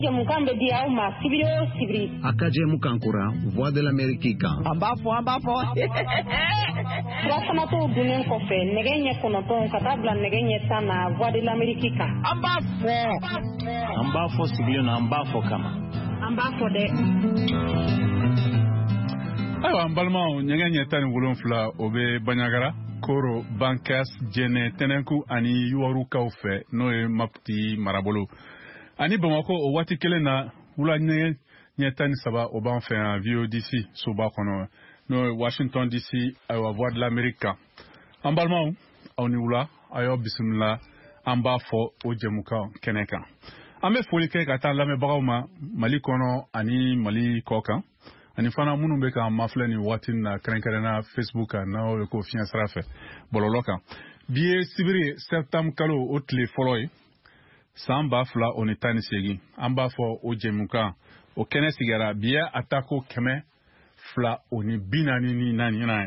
Mukambe dia uma sibiri. Akaje mukankura voix de l'Amérique kan. Ambafo. Rasana to dunen kofe negenye konoton katabla negenye sana voix de l'Amérique kan. Ambafo sibiri na ambafo kama. Ambafo de. Awa mbalma nyegenye tani wolonfla obe banyagara koro bankas jene tenenku ani yuwaru kaufe noe mapti marabolo. Ani Bamako o wati kelen na wula nyetani saba o ban fɛ VODC soba kɔnɔ no Washington DC aywa voix de l'Amérique. An balimaw aw ni wula a y'aw bisimila an b'a fɔ o jɛmukan kɛnɛ kan. An bɛ foli kɛ ka taa lamɛnbagaw ma Mali kɔnɔ ani Mali kɔ kan ani fana minnu bɛ k'an mafilɛ ni waati na kɛrɛnkɛrɛnna Facebook kan n'aw ye ko fiɲɛ sira fɛ bɔlɔlɔ kan. Bi ye sibiri septembre kalo o tile fɔlɔ ye. San ba fila o ni tan ni segin an b'a fɔ o jɛmukan o kɛnɛ sigara biya atako kɛmɛ fila o ni bi naani ni naani ye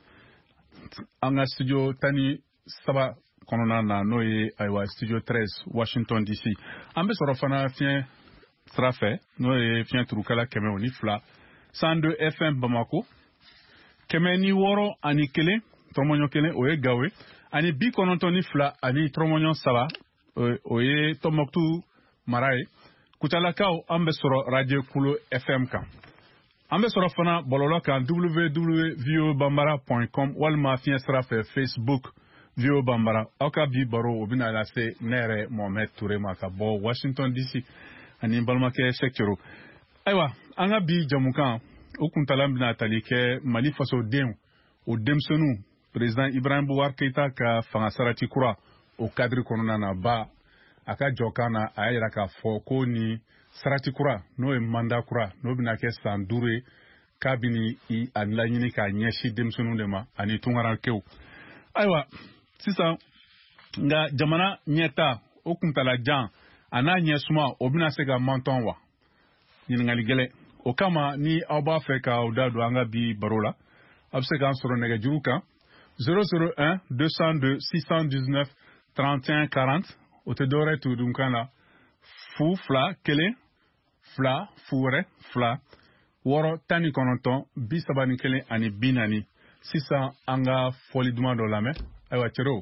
an ka studio tan ni saba kɔnɔna na n'o ye ayiwa studio 13 Washington DC an bɛ sɔrɔ fana fiɲɛ sira fɛ n'o ye fiɲɛ turukala kɛmɛ o ni fila 102 FM Bamako kɛmɛ ni wɔɔrɔ ani kelen tɔrɔmɔɲɔ kelen o ye Gawo ani bi kɔnɔntɔn ni fila ani tɔrɔmɔɲɔ saba o ye Tɔnbɔkutu mara ye Kucalakaw an bɛ sɔrɔ radio Kulo FM kan an bɛ sɔrɔ fana bɔlɔlɔ kan www.voabambara.com walima fiɲɛ sira fɛ Facebook VOA Bambara aw ka bi baro o bɛna lase ne yɛrɛ Mohamed Touré ma ka bɔ Washington DC ani balimakɛ Sekiro ayiwa an ka bi jamukan o kuntala bɛna tali kɛ Mali fasodenw o denmisɛnninw président Ibrahim Boubacar Keïta ka fanga sarati kura o kadiri kɔnɔna na ba a ka jɔkan na a y'a yira k'a fɔ ko ni sarati kura n'o ye manda kura n'o bɛna kɛ san 5 ye k'a bɛna a laɲini k'a ɲɛsin denmisɛnninw de ma ani tunkarakɛw ayiwa sisan nka jamana ɲɛta o kuntalajan a n'a ɲɛsuma o bɛna se ka mantɔn wa ɲininkali gɛlɛn o kama ni aw b'a fɛ k'aw da don an ka bi baro la a bɛ se k'an sɔrɔ nɛgɛjuru kan 001 202 619 31 40 o tɛ dɔwɛrɛ tu dunkan na fu fila kelen fila fu wɛrɛ fila 6 19 31 ani 40 sisan an ka fɔli duman dɔ lamɛn ayiwa cɛro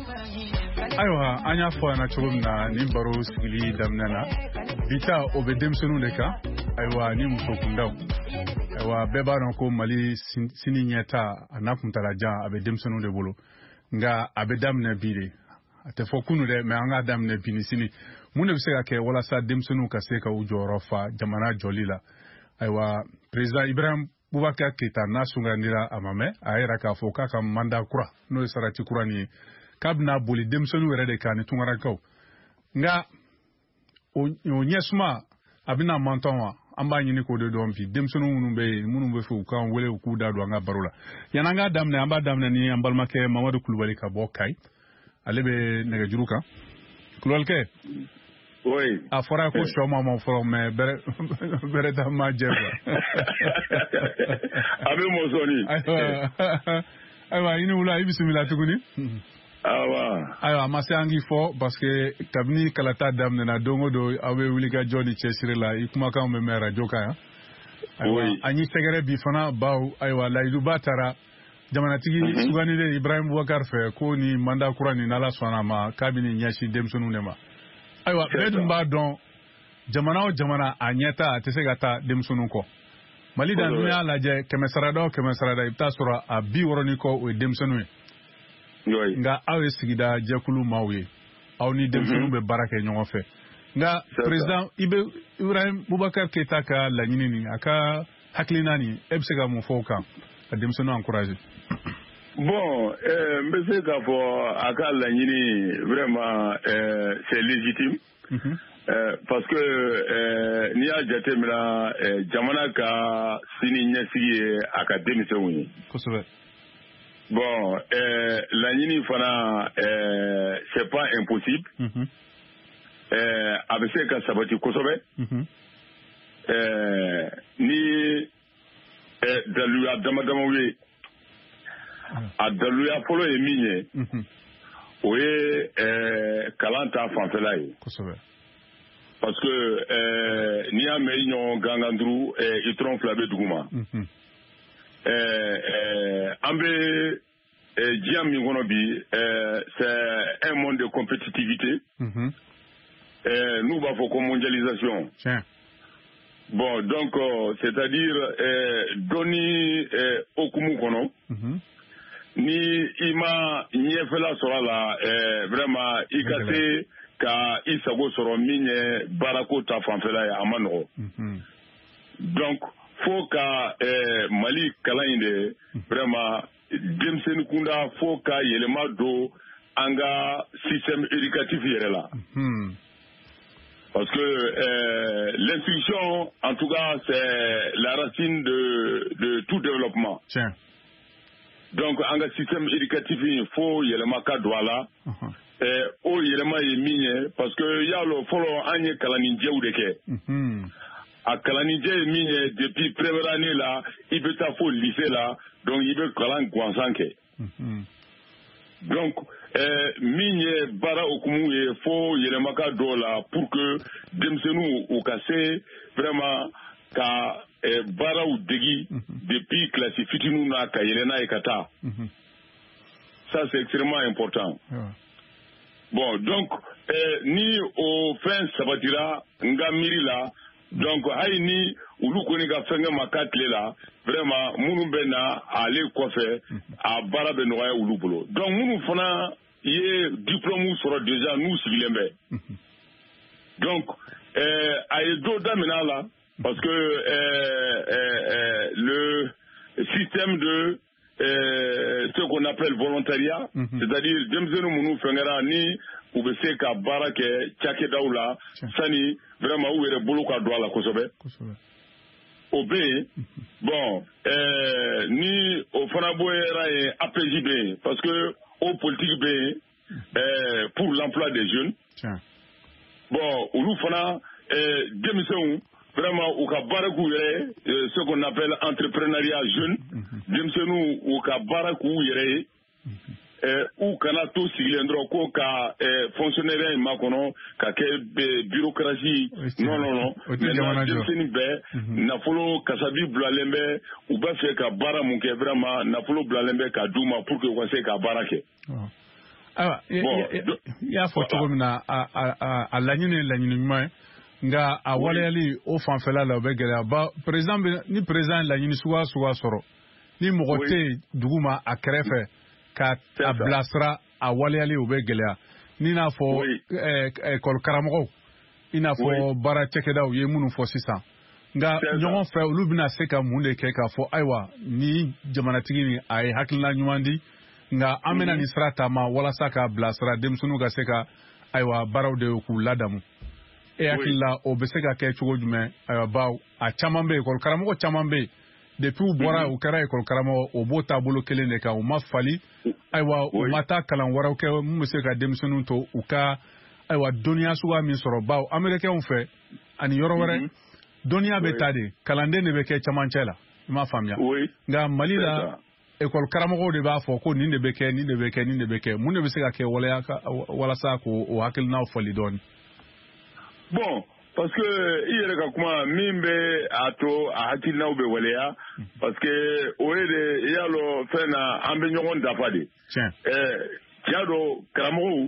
ayiwa an y'a fɔ na cogo min na nin baro sigili daminɛ na bita o bɛ denmisɛnninw de kan ayiwa ni muso kundaw ayiwa bɛɛ b'a dɔn ko Mali sini ɲɛta a n'a kuntalajan a bɛ denmisɛnninw de bolo nka a bɛ daminɛ bi de a tɛ fɔ kunu dɛ mais an k'a daminɛ bi ni sini mun de bɛ se ka kɛ walasa denmisɛnninw ka se ka u jɔyɔrɔ fa jamana jɔli la ayiwa président Ibrahim Boubacar Keita n'a sugandira a ma mɛn a yɛrɛ k'a fɔ k'a ka mandat kura n'o ye sarati kura nin ye k'a bɛna boli denmisɛnninw yɛrɛ de kan ni tunkarakaw nka o ɲɛsuma a bɛna mantan wa an b'a ɲini k'o de dɔn bi denmisɛnninw minnu bɛ yen minnu bɛ fɛ u k'an wele u k'u da don an ka baro la yanni an k'a daminɛ an b'a daminɛ ni an balimakɛ Mamadu Kulubali ka bɔ Kayi ale bɛ nɛgɛjuru kan Kulubalikɛ oui a fɔra ko sɔ ma fɔlɔ mais bɛrɛ ta ma jɛ quoi a bɛ mɔsɔnni ayiwa i ni wula i bisimila tuguni ayiwa a ma se an k'i fɔ parce que kabini kalata daminɛna don o don aw bɛ wuli ka jɔ ni cɛsiri la i kumakanw bɛ mɛn radio kan yan ayiwa an y'i sɛgɛrɛ bi fana baw ayiwa layiduba taara jamanatigi sugandilen Ibrahim Boubacar fɛ ko ni mandat kura nin n'Ala sɔnna a ma k'a bɛ nin ɲɛsin denmisɛnninw de ma ayiwa bɛɛ dun b'a dɔn jamana o jamana a ɲɛta a tɛ se ka taa denmisɛnninw kɔ Mali da n'u y'a lajɛ 100 sarada o 100 sarada i bɛ taa sɔrɔ a 60 kɔ o ye denmisɛnninw ye nka aw ye sigida jɛkulu maaw ye aw ni denmisɛnninw bɛ baara kɛ ɲɔgɔn fɛ nka président Ibrahim Boubacar Keita ka laɲini nin a ka hakilina nin e bɛ se ka mun fɔ o kan ka denmisɛnninw encourager bon n bɛ se k'a fɔ a ka laɲini vraiment c'est légitime parce que n'i y'a jateminɛ jamana ka sini ɲɛsigi ye a ka denmisɛnw ye kosɛbɛ bon laɲini fana c'est pas impossible a bɛ se ka sabati kosɛbɛ ni daluya damadamaw ye a daluya fɔlɔ ye min ye o ye kalan ta fanfɛla ye parce que n'i y'a mɛn i ɲɔgɔn gangan duuru i tɔrɔn fila bɛ dugu ma an bɛ diɲɛ min kɔnɔ bi c'est un monde de compétitivité n'u b'a fɔ ko mondialisation bon donc c'est-à-dire dɔnni okumu kɔnɔ ni i ma ɲɛfɛla sɔrɔ a la vraiment i ka se ka i sago sɔrɔ min ye baarako ta fanfɛla ye a ma nɔgɔ donc fo ka Mali kalan in de vraiment denmisɛnnin kunda fo ka yɛlɛma don an ka système éducatif yɛrɛ la parce que l'instruction en tout cas c'est la racine de tout développement donc an ka système éducatif in fo yɛlɛma ka don a la o yɛlɛma ye min ye parce que y'a lɔ fɔlɔ an ye kalanninjɛw de kɛ a kalanninjɛ ye min ye depuis première année la i bɛ taa fo lycée la donc i bɛ kalan gansan kɛ donc min ye baara okumu ye fo yɛlɛma ka don la pour que denmisɛnninw u ka se vraiment ka baaraw degi depuis classe fitininw na ka yɛlɛ n'a ye ka taa ça c'est extrêmement important bon donc ni o fɛn sabatira n ka miiri la donc hali ni olu kɔni ka fɛnkɛ ma ka tile la vraiment minnu bɛ na ale kɔfɛ a baara bɛ nɔgɔya olu bolo donc minnu fana ye diplôme sɔrɔ déjà n'u sigilen bɛ donc a ye dɔ daminɛ a la parce que le système de ce qu'on appelle volontariat c'est-à-dire denmisɛnnin minnu fɛnkɛra ni u bɛ se ka baara kɛ cakɛdaw la sani vraiment u yɛrɛ bolo ka don a la kosɛbɛ o bɛ yen bon ni o fana bɔra yen APJ bɛ yen parce que o politique bɛ yen pour l'emploi des jeunes bon olu fana denmisɛnw vraiment u ka baara k'u yɛrɛ ce qu'on appelle entrepreneuriat jeune denmisɛnninw u ka baara k'u yɛrɛ ye u kana to sigilen dɔrɔn ko ka fonctionnaire in makɔnɔ ka kɛ bureaucratie non maintenant denmisɛnnin bɛɛ nafolo kasabi bilalen bɛ u b'a fɛ ka baara mun kɛ vraiment nafolo bilalen bɛ ka d'u ma pour que u ka se ka baara kɛ y'a fɔ cogo min na a laɲini ɲuman nga a waleyali o fanfɛla la o bɛ gɛlɛya ba ni président laɲini suguya sɔrɔ ni mɔgɔ tɛ dugu ma a kɛrɛfɛ ka a bilasira a waleyali o bɛ gɛlɛya ni n'a fɔ école karamɔgɔw i n'a fɔ baara cɛkɛdaw ye minnu fɔ sisan nga ɲɔgɔn fɛ olu bɛna se ka mun de kɛ k'a fɔ ayiwa ni jamanatigi ni a ye hakilina ɲuman di nga an bɛna nin sira taama walasa k'a bilasira denmisɛnninw ka se ka ayiwa baaraw de k'u ladamu e hakili la o bɛ se ka kɛ cogo jumɛn ayiwa baw a caman bɛ yen école karamɔgɔ caman bɛ yen depuis u bɔra u kɛra école karamɔgɔ o b'o taabolo kelen de kan u ma fali ayiwa u ma taa kalan wɛrɛw kɛ mun bɛ se ka denmisɛnninw to u ka ayiwa dɔnniya suguya min sɔrɔ baw américains fɛ ani yɔrɔ wɛrɛ dɔnniya bɛ taa de kalanden de bɛ kɛ camancɛ la i m'a faamuya nka Mali la école karamɔgɔw de b'a fɔ ko nin de bɛ kɛ nin de bɛ kɛ nin de bɛ kɛ mun de bɛ se ka kɛ walasa k'o hakilinaw fali dɔɔnin. Bon, parce que i yɛrɛ ka kuma min bɛ a to a hakilinaw bɛ waleya parce que o ye de i y'a lɔ fɛn na an bɛ ɲɔgɔn dafa de. Tiɲɛ don karamɔgɔw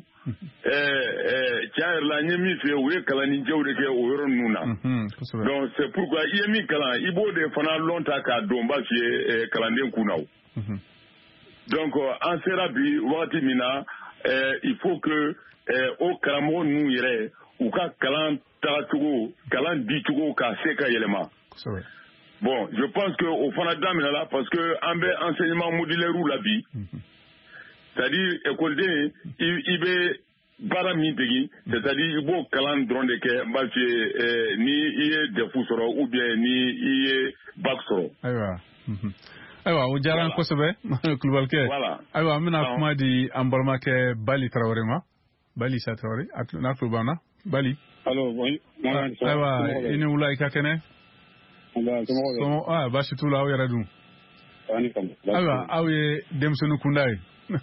tiɲɛ yɛrɛ la n ye min f'i ye u ye kalanijɛw de kɛ o yɔrɔ ninnu na. Donc c'est pourquoi i ye min kalan i b'o de fana lɔn ta k'a dɔn n b'a f'i ye kalanden kunna o. Donc an sera bi wagati min na il faut que o karamɔgɔ ninnu yɛrɛ u ka kalan tagacogo kalan dicogo ka se ka yɛlɛma. Bon je pense que o fana daminɛ la parce que an bɛ enseignement modulaire la bi c'est-à-dire écoleden i bɛ baara min degi c'est-à-dire i b'o kalan dɔrɔn de kɛ n b'a f'i ye ni i ye DEF sɔrɔ ou bien ni i ye bac sɔrɔ. Ayiwa o diyara n kosɛbɛ Kulubalikɛ. Ayiwa an bɛna kuma di an balimakɛ Bali Tarawele ma. Bali Isa Tarawele n'a tulo b'an na. Bali. Ayiwa i ni wula i ka kɛnɛ. Baasi t'u la aw yɛrɛ dun. Ayiwa aw ye denmisɛnnin kunda ye.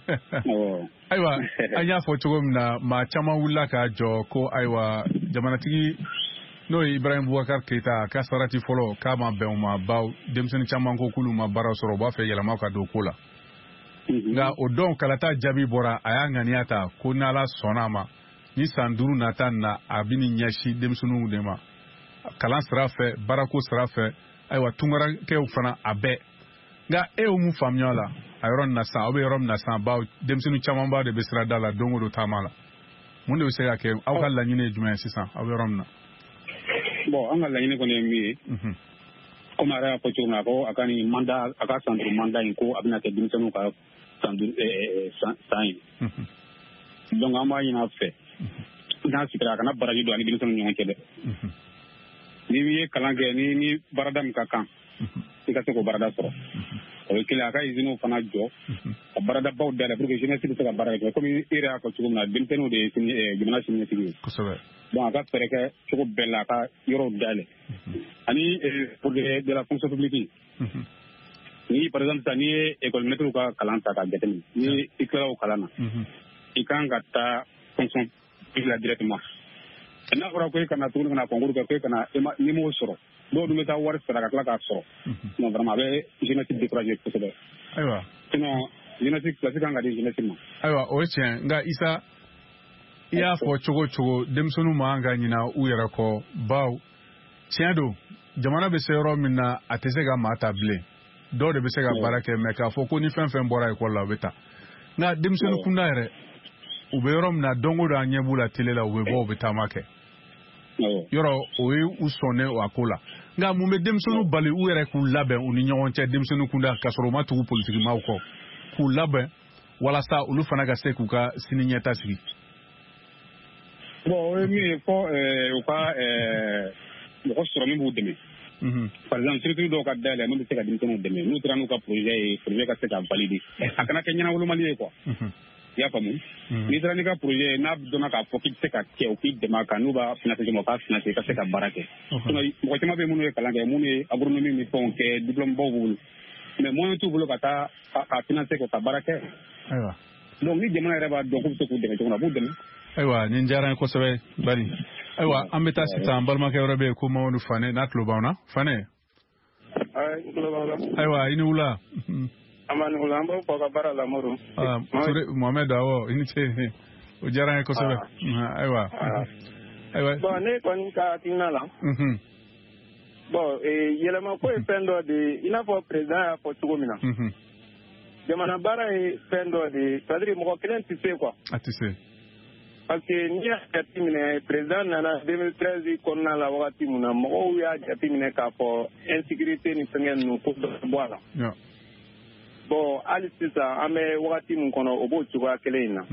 Ayiwa an y'a fɔ cogo min na maa caman wulila k'a jɔ ko ayiwa jamanatigi n'o ye Ibrahim Boubacar Keita ka sarati fɔlɔ k'a ma bɛn o ma baw denmisɛnnin caman ko k'olu ma baara sɔrɔ u b'a fɛ yɛlɛma ka don ko la nka o don kalata jaabi bɔra a y'a ŋaniya ta ko n'Ala sɔnna a ma ni san 5 nata na a bɛ nin ɲɛsin denmisɛnninw de ma kalan sira fɛ baarako sira fɛ ayiwa tunkarakɛw fana a bɛɛ nka e y'o mun faamuya la a yɔrɔ nin na sisan aw bɛ yɔrɔ min na sisan baw denmisɛnnin camanba de bɛ sira da la don o don taama la mun de bɛ se ka kɛ aw ka laɲini ye jumɛn ye sisan aw bɛ yɔrɔ min na. Bon an ka laɲini kɔni ye min ye comme a yɛrɛ y'a fɔ cogo min na ko a ka nin mandat a ka san 5 mandat in ko a bɛna kɛ denmisɛnninw ka san ye donc an b'a ɲini a fɛ n'a sigira a kana baraji don ani denmisɛnninw ɲɔgɔn cɛ dɛ ni ye kalan kɛ ni baarada min ka kan i ka se k'o baarada sɔrɔ o ye kelen a ka usines fana jɔ ka baaradabaw dayɛlɛ pour que jeunesse bɛ se ka baara kɛ comme i yɛrɛ y'a fɔ cogo min na denmisɛnninw de ye jamana siniɲɛsigi ye donc a ka fɛɛrɛ kɛ cogo bɛɛ la a ka yɔrɔw dayɛlɛ ani pour de la fonction publique ni par exemple sisan n'i ye école maître ka kalan ta k'a jateminɛ ni i kilala o kalan na i kan ka taa fonction publique la directement n'a fɔra ko i kana tuguni kana concours kɛ ko i kana n'i m'o sɔrɔ dɔw dun bɛ taa wari sara ka tila k'a sɔrɔ non vraiment a bɛ jeunesse décourager kosɛbɛ ayiwa sinon jeunesse place kan ka di jeunesse ma ayiwa o ye tiɲɛ nka Isa i y'a fɔ cogo o cogo denmisɛnninw man ka ɲina u yɛrɛ kɔ baw tiɲɛ don jamana bɛ se yɔrɔ min na a tɛ se ka maa ta bilen dɔw de bɛ se ka baara kɛ mɛ k'a fɔ ko ni fɛn fɛn bɔra école la u bɛ taa nka denmisɛnnin kunda yɛrɛ u bɛ yɔrɔ min na don o don an ɲɛ b'u la télé la u bɛ bɔ u bɛ taama kɛ yɔrɔ o ye u sɔnnen o a ko la nka mun bɛ denmisɛnninw bali u yɛrɛ k'u labɛn u ni ɲɔgɔn cɛ denmisɛnnin kunda k'a sɔrɔ u ma tugu politikimaaw kɔ k'u labɛn walasa olu fana ka se k'u ka sini ɲɛta sigi. Bon o ye min ye fɔ u ka mɔgɔ sɔrɔ min b'u dɛmɛ par exemple structure dɔw ka dayɛlɛ n'u bɛ se ka denmisɛnninw dɛmɛ n'u taara n'u ka projet ye projet ka se ka valider a kana kɛ ɲɛnawolomali ye quoi i y'a faamu n'i taara n'i ka projet ye n'a dɔnna k'a fɔ k'i bɛ se ka kɛ u k'i dɛmɛ a kan n'u b'a financer cogo min u k'a financer i ka se ka baara kɛ mɔgɔ caman bɛ yen minnu ye kalan kɛ minnu ye agronomie ni fɛnw kɛ diplôme baw b'u bolo mais moyen t'u bolo ka taa ka financer ka baara kɛ donc ni jamana yɛrɛ b'a dɔn k'u bɛ se k'u dɛmɛ cogo min na a b'u dɛmɛ. Ayiwa nin diyara n ye kosɛbɛ Bari ayiwa an bɛ taa sisan an balimakɛ wɛrɛ bɛ yen ko Mamadu Fane n'a tulo b'an na Fane ayiwa i ni wula amani ulambo kwa bara la moro Mohamed Awo inite ujara ko sebe aiwa bon ne kon ka tinala bon yelema ko pendo de ina fo president ko tugomina jamana bara pendo de sadri mo ko kelen tise quoi atise parce que ni a jatimine président nana 2013 konna la wakati muna mo ya jatimine ka fo insécurité ni pengen no ko do boala bon ali sisa ame wakati mun kono obo chuwa kelena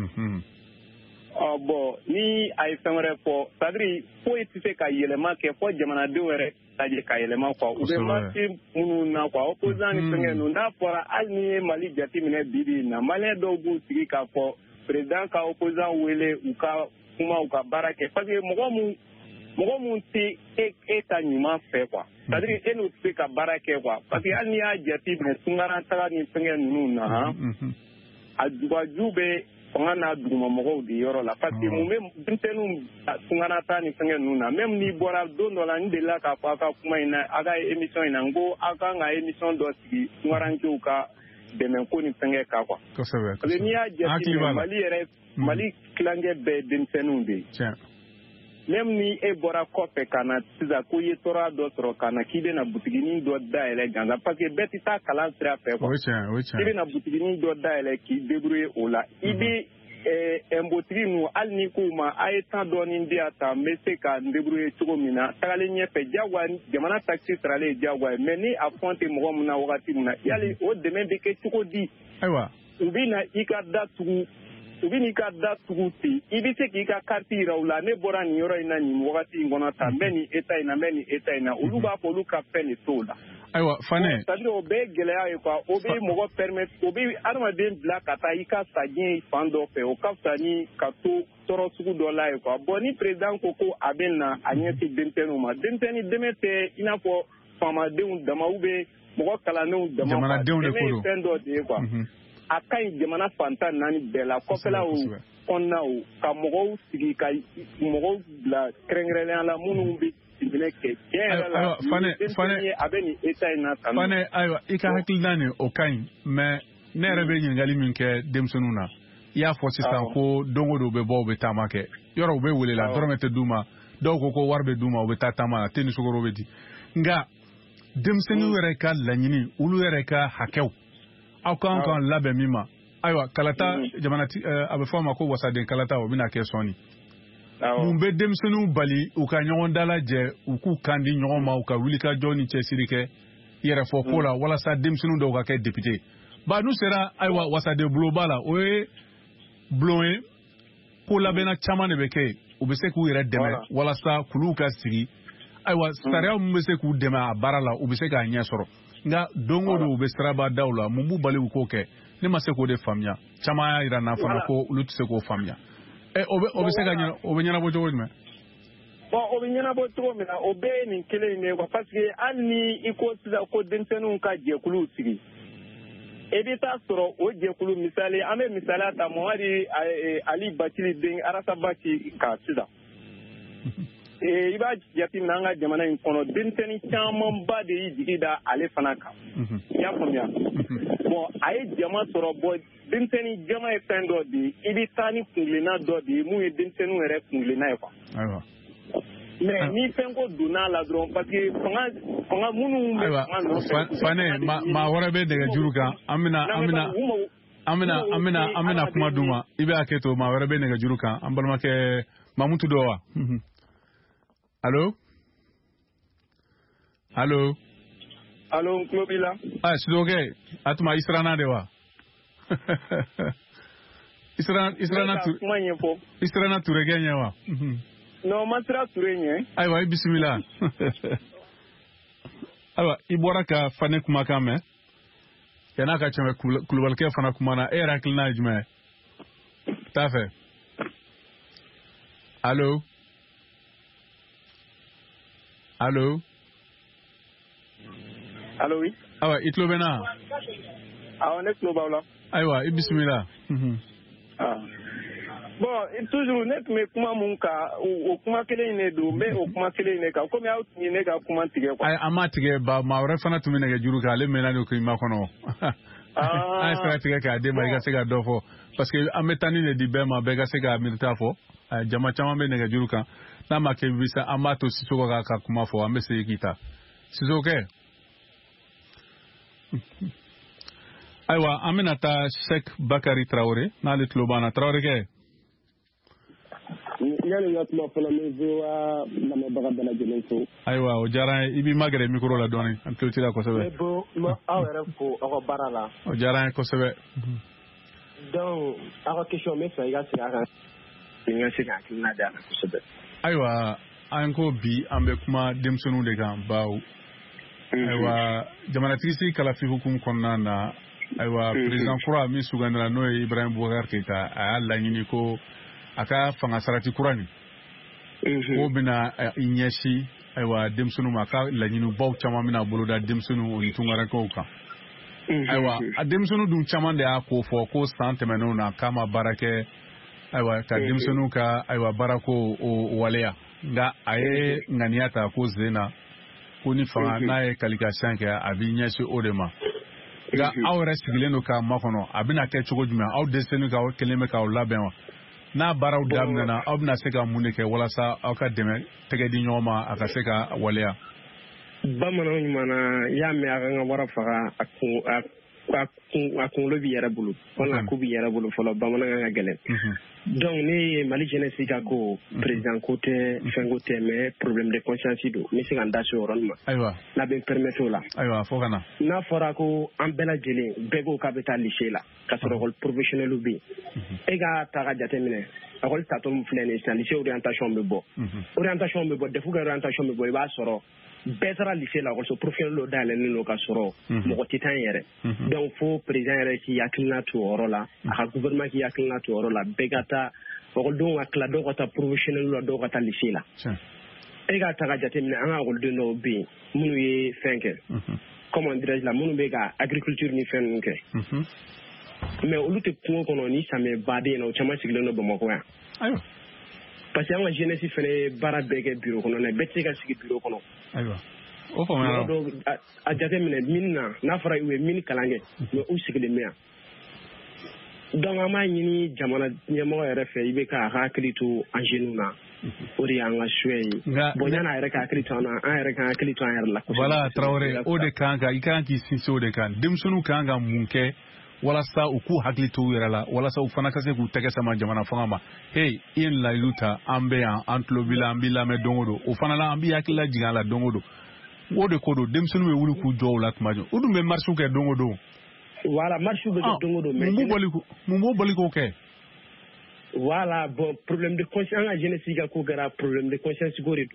bon ni ay fengre fo sadri fo itise ka yelema ke fo jamana de were taje ka yelema ko ube mati munu na ko opposant ni pengen no na fora alni mali jatimine bibi na male do bu sigi ka fo président ka opposant wele u ka kuma u ka barake parce que mogo mu ti eta nyuma fait quoi c'est-à-dire enu ti ka barake quoi parce que alni a jati mais sungara taga ni pengen nunu na ha ajubajube ngana duguma mogo di yoro la parce que mu même bintenu sungara ta ni pengen nunu na même ni bora dondo la ndela ka pa ka kuma ina aga émission ina ngo aga nga émission do sigi sungara nju ka demain ko ni penge ka kwa parce que ni a jati mali klange be denfenu de même ni e bora kope kana tiza ko yetora do tro kana kibe na butigini do daele ganga parce que beti ta kala sira fe kwa kibe na butigini do daele ki débrouiller ola ibi embotri nu alni kuma ay tan doni ndia ta mese ka débrouiller tugo mina tagale nyefe jagwa jamana taxi trale jagwa meni afonte mo muna wakati muna yali o demain be ke tugo di aywa ubina ikada tugu ubini ka da tuguti ibise ki ka karti raula ne bora ni yoro ina ni wakati ngona ta meni eta ina uluba ko luka pele tola aywa fane tadi obe gelea e kwa obe mo permettre obe arma den black ata ika sagin fando fe o kaftani kato toro sugu dola e kwa boni president koko abena anyeti dentenu ma denteni demete ina fo fama deun dama ube mo kala no dama fendo de kwa akai jamana fantan nani bela kopela o onna o ka mogo sigi ka mogo la krengrele la munu bi bileke la fane abeni eta ina tan fane aywa ika hakildane o kain me nere be ngali min ke demsununa ya fo sistan ko dongo do be bo be tamake yoro be wele la dormete duma do ko warbe duma o be tatama teni sugoro be di nga demsenu were ka lanyini ulu were ka hakew aw kan labɛn min ma ayiwa kalata jamana a bɛ fɔ a ma ko wasaden kalata o bɛna kɛ sɔɔni mun bɛ denmisɛnninw bali u ka ɲɔgɔn dalajɛ u k'u kan di ɲɔgɔn ma u ka wulikajɔ ni cɛsiri kɛ yɛrɛfɔ ko la walasa denmisɛnninw dɔw ka kɛ député ba n'u sera ayiwa wasaden bulonba la o ye bulon ye ko labɛnna caman de bɛ kɛ u bɛ se k'u yɛrɛ dɛmɛ walasa kuluw ka sigi ayiwa sariya mun bɛ se k'u dɛmɛ a baara la u bɛ se k'a ɲɛ sɔrɔ nga dongo do be siraba dawla mun bu bali ko ke ne ma se ko de famya chama ya ira na fana ko ulu se ko famya obe se ga nyana obe nyana bo jowo me bon obe nyana bo to me na obe ni kele ne ko parce que anni iko tida ko dentenu ka je kulu sigi edita soro o je kulu misali ame misala ta mohari ali bakili den arasa baki ka tida iba jati nanga jamana in kono denteni caman ba de yi jigi da ale fana kan ya faamuya bon aye jama sɔrɔ bɔ denteni jama ye fɛn dɔ de i bi taa ni kungilenna dɔ de mun ye denteniw yɛrɛ kungilenna ye quoi mais ni fɛn ko donna la dɔrɔn parce que fanga minnu bɛ fanga nɔfɛ fane maa wɛrɛ bɛ nɛgɛ juru kan an bɛna kuma d'u ma i bɛ hakɛ to maa wɛrɛ bɛ nɛgɛ juru kan an balimakɛ Mamutu dɔ wa Allô? Allô? Allô, Nklobila? Ah, c'est ok. Atuma Israna de wa. Israna Turegenya wa. No, Masra Turenye. Aywa, bismillah. Aywa, ibora ka fane kuma kame. Yana ka chame kulubalke fana kumana era klina jme. Tafe. Allô? Allô? Allô, oui? Ah ouais, itlo bena? Ah, on est là. Aywa, bismillah. Ah. Bon, toujours net me kuma munka o kuma kele ne do me o kuma kele ne ka comme out ne ka kuma tige quoi. Ay ama tige ba ma wore fana tumi ne juru ka le mena ne ko ima kono. an sera tigɛ k'a d'e ma i ka se ka dɔ fɔ parce que an bɛ tanni de di bɛɛ ma bɛɛ ka se ka milita fɔ jama caman bɛ nɛgɛjuru kan n'a ma kɛ bisa an b'a to Sisoko ka kuma fɔ an bɛ segin k'i ta Sisokɛ ayiwa an bɛna taa Sek Bakari Traore n'ale tulo b'an na Traore kɛ yani ka kuma fɔlɔ n bɛ VOA lamɛnbaga bɛɛ lajɛlen fo. Ayiwa o diyara n ye i b'i magɛrɛ micro la dɔɔni an tulo t'i la kosɛbɛ. n bɛ aw yɛrɛ fo aw ka baara la. O diyara n ye kosɛbɛ. donc aw ka question n bɛ fɛ i ka segin a kan n ka se ka hakilina di a la kosɛbɛ. Ayiwa an ko bi an bɛ kuma denmisɛnninw de kan baw. Ayiwa jamanatigi si kalafi hukumu kɔnɔna na ayiwa président kura min sugandira n'o ye Ibrahim Boubacar Keita a y'a laɲini ko a ka fanga sarati kura nin ko bɛna i ɲɛsin ayiwa denmisɛnninw ma a ka laɲinibaw caman bɛna boloda denmisɛnninw ni tungarakaw kan ayiwa a denmisɛnninw dun caman de y'a ko fɔ ko san tɛmɛnenw na k'a ma baara kɛ ayiwa ka denmisɛnninw ka ayiwa baarako waleya nka a ye ŋaniya ta ko sen na ko ni fanga n'a ye qualification kɛ a b'i ɲɛsin o de ma nka aw yɛrɛ sigilen don k'a makɔnɔ a bɛna kɛ cogo jumɛn aw dɛsɛlen k'aw kelen bɛ k'aw labɛn wa n'a baaraw daminɛna aw bɛna se ka mun de kɛ walasa aw ka dɛmɛ tɛgɛ di ɲɔgɔn ma a ka se ka waleya. Bamananw ɲuman na y'a mɛn a ka n ka wara faga a kunkolo b'i yɛrɛ bolo wala ko b'i yɛrɛ bolo fɔlɔ bamanankan ka gɛlɛn donc ne ye Mali jeunesse ka ko président ko tɛ fɛn ko tɛ mais problème de conscience don n bɛ se ka n da se o yɔrɔnin ma ayiwa n'a bɛ n permettre o la ayiwa fo ka na n'a fɔra ko an bɛɛ lajɛlen bɛɛ ko k'a bɛ taa lycée la ka sɔrɔ école professionnelle bɛ yen e ka ta ka jateminɛ école tatɔ min filɛ nin ye sisan lycée orientation bɛ bɔ orientation bɛ bɔ DEF ka orientation bɛ bɔ i b'a sɔrɔ bɛɛ taara lycée la école professionnelle dɔ dayɛlɛnnen don ka sɔrɔ mɔgɔ tɛ taa yɛrɛ donc fo président yɛrɛ k'i hakilina to o yɔrɔ la a ka gouvernement k'i hakilina to o yɔrɔ la bɛɛ ka taa écoledenw ka tila dɔw ka taa professionnel la dɔw ka taa lycée la e ka ta ka jateminɛ an ka écoleden dɔw bɛ yen minnu ye fɛn kɛ comment dirais-je la minnu bɛ ka agriculture ni fɛn ninnu kɛ mais olu tɛ kungo kɔnɔ ni samiyɛ baden na o caman sigilen don Bamakɔ yan parce que an ka jeunesse fana ye baara bɛɛ kɛ bureau kɔnɔ bɛɛ tɛ se ka sigi bureau kɔnɔ ayiwa o faamuyara a jateminɛ mini na n'a fɔra u ye mini kalan kɛ mais u sigilen bɛ yan donc an b'a ɲini jamana ɲɛmɔgɔ yɛrɛ fɛ i bɛ ka hakili to an jeunes na o de y'an ka souhait ye bon yan'a yɛrɛ ka hakili to an na an yɛrɛ ka hakili to an yɛrɛ la voilà Traoré o de kan ka i kan k'i sinsin o de kan denmisɛnninw kan ka mun kɛ walasa u k'u hakili to u yɛrɛ la walasa u fana ka se k'u tɛgɛ sama jamana fanga ma hey i ye layidu ta an bɛ yan an tulo b'i la an b'i lamɛn don o don o fana la an b'i hakili lajigin a la don o don o de ko don denmisɛnninw bɛ wuli k'u jɔ o la tuma jɔ o dun bɛ marche kɛ don o don voilà marche bɛ kɛ don o don mais mun b'o boli k'o kɛ voilà bon problème de conscience an ka jeunesse ka ko kɛra problème de conscience ko de don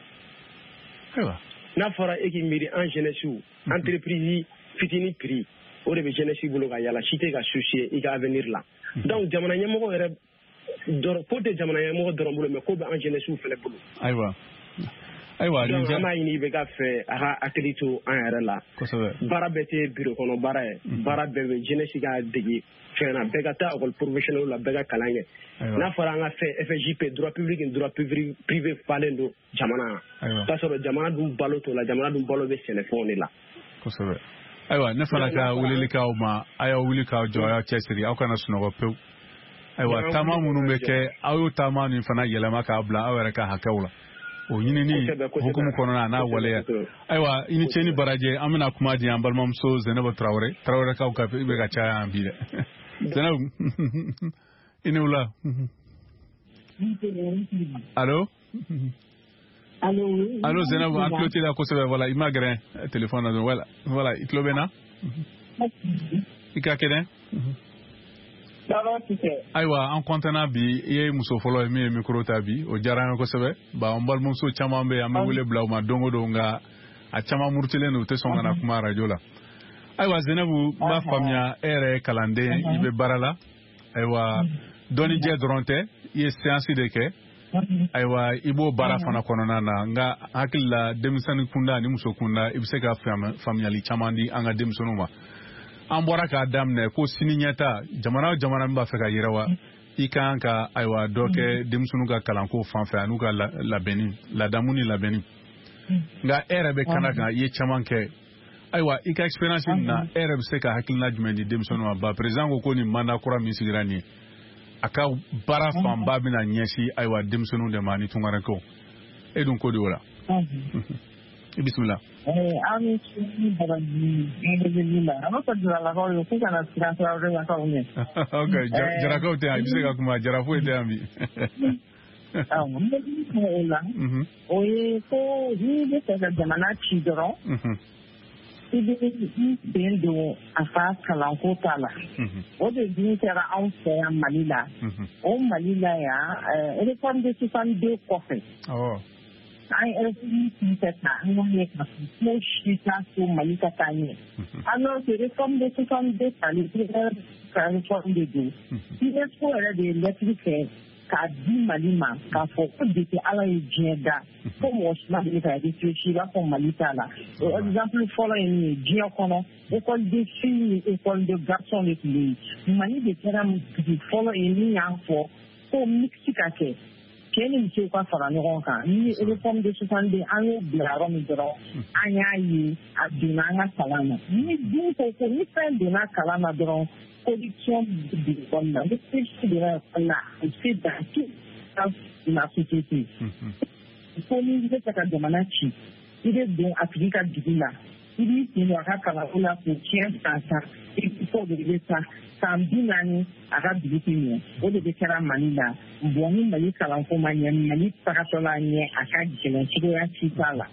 ayiwa n'a fɔra e k'i miiri an jeunesse entreprise fitinin prix o de bɛ jeunesse bolo ka yala si tɛ ka soucier i ka avenir la donc jamana ɲɛmɔgɔ yɛrɛ ko tɛ jamana ɲɛmɔgɔ dɔrɔn bolo mais ko bɛ an jeunesse fɛnɛ bolo ayiwa donc an b'a ɲini i bɛ ka fɛ a ka hakili to an yɛrɛ la baara bɛɛ tɛ bureau kɔnɔ baara ye baara bɛɛ bɛ jeunesse ka dege fɛn na bɛɛ ka taa école professionnelle la bɛɛ ka kalan kɛ n'a fɔra an ka fɛn FJP droit public ni droit privé falen don jamana na k'a sɔrɔ jamana dun balo t'o la jamana dun balo bɛ sɛnɛfɛnw de la kosɛbɛ ayiwa ne fana ka weleli k'aw ma a y'aw wuli k'aw jɔ a y'aw cɛsiri aw kana sunɔgɔ pewu ayiwa taama minnu bɛ kɛ aw y'o taama nin fana yɛlɛma k'a bila aw yɛrɛ ka hakɛw la o ɲinini hukumu kɔnɔna a n'a waleya ayiwa i ni ce ni baraji an bɛna kuma di an balimamuso Zɛnɛbu Traoré kaw ka i bɛ ka caya yan bi dɛ Zɛnɛbu i ni wula allo allo Zɛnɛbu an tulo t'i la kosɛbɛ voilà i ma gɛrɛ téléphone na dɔrɔn voilà i tulo bɛ na i ka kɛnɛ ayiwa an kɔntana bi i ye muso fɔlɔ ye min ye micro ta bi o diyara an ye kosɛbɛ an balimamuso caman bɛ yen an bɛ wele bila u ma don o don nka a caman murutilen don u tɛ sɔn ka na kuma arajo la ayiwa Zɛnɛbu n b'a faamuya e yɛrɛ ye kalanden i bɛ baara la ayiwa dɔnnijɛ dɔrɔn tɛ i ye séance de kɛ ayiwa i b'o baara fana kɔnɔna na nka hakili la denmisɛnnin kunda ani muso kunda i bɛ se ka faamuyali caman di an ka denmisɛnninw ma an bɔra k'a daminɛ ko sini ɲɛta jamana o jamana min b'a fɛ ka yiriwa i kan ka ayiwa dɔ kɛ denmisɛnninw ka kalanko fan fɛ an'u ka ladamu ni labɛnni nka e yɛrɛ bɛ kana kan i ye caman kɛ Ayiwa i ka experience na e yɛrɛ bɛ se ka hakilina jumɛn di denmisɛnninw ma ba président ko nin mandat kura min sigira nin ye a ka baara fanba bɛna ɲɛsin ayiwa denmisɛnninw de ma ni tungarekaw e dun ko de o la i bisimila. An bɛ jaralakaw ye k'u kana siran Tarawelelakaw ɲɛ. Ok jarakaw tɛ yan i bɛ se ka kuma jara foyi tɛ yan bi. N bɛ min fɔ o la o ye ko n'i bɛ fɛ ka jamana ci dɔrɔn i bɛ i sen don a ka kalanko ta la o de dun kɛra anw fɛ yan Mali la o Mali la yan réforme de 62 kɔfɛ an ye réforme kun kɛ ta an y'a ye ka fɔ si t'a to Mali ka taa ɲɛ alors que réforme de 62 tali ka réforme de don UNESCO yɛrɛ de ye lettre kɛ k'a di Mali ma k'a fɔ ko depuis Ala ye diɲɛ da ko mɔgɔ si ma deli ka réfléchir i b'a fɔ Mali t'a la exemple fɔlɔ ye min ye diɲɛ kɔnɔ école de filles ni école de garçons de tun bɛ yen Mali de kɛra dugu fɔlɔ ye min y'a fɔ ko mixte ka kɛ cɛ ni musow ka fara ɲɔgɔn kan ni réforme de 62 an y'o bila yɔrɔ min dɔrɔn an y'a ye a donna an ka kalan na ni dun ko ko ni fɛn donna kalan na dɔrɔn production de l'école là, le principe de l'école là, c'est dans toute la société. Pour nous, il faut que jamana ci, il est bon à finir ka dugu la, il est à kalanko la pour tiɲɛ san il faut de ça, san 40 a ka dugu ti ɲɛ, o de bɛ kɛra Mali la, bon ni Mali kalanko ma ɲɛ, Mali tagatɔla ɲɛ a ka gɛlɛn cogoya si t'a la.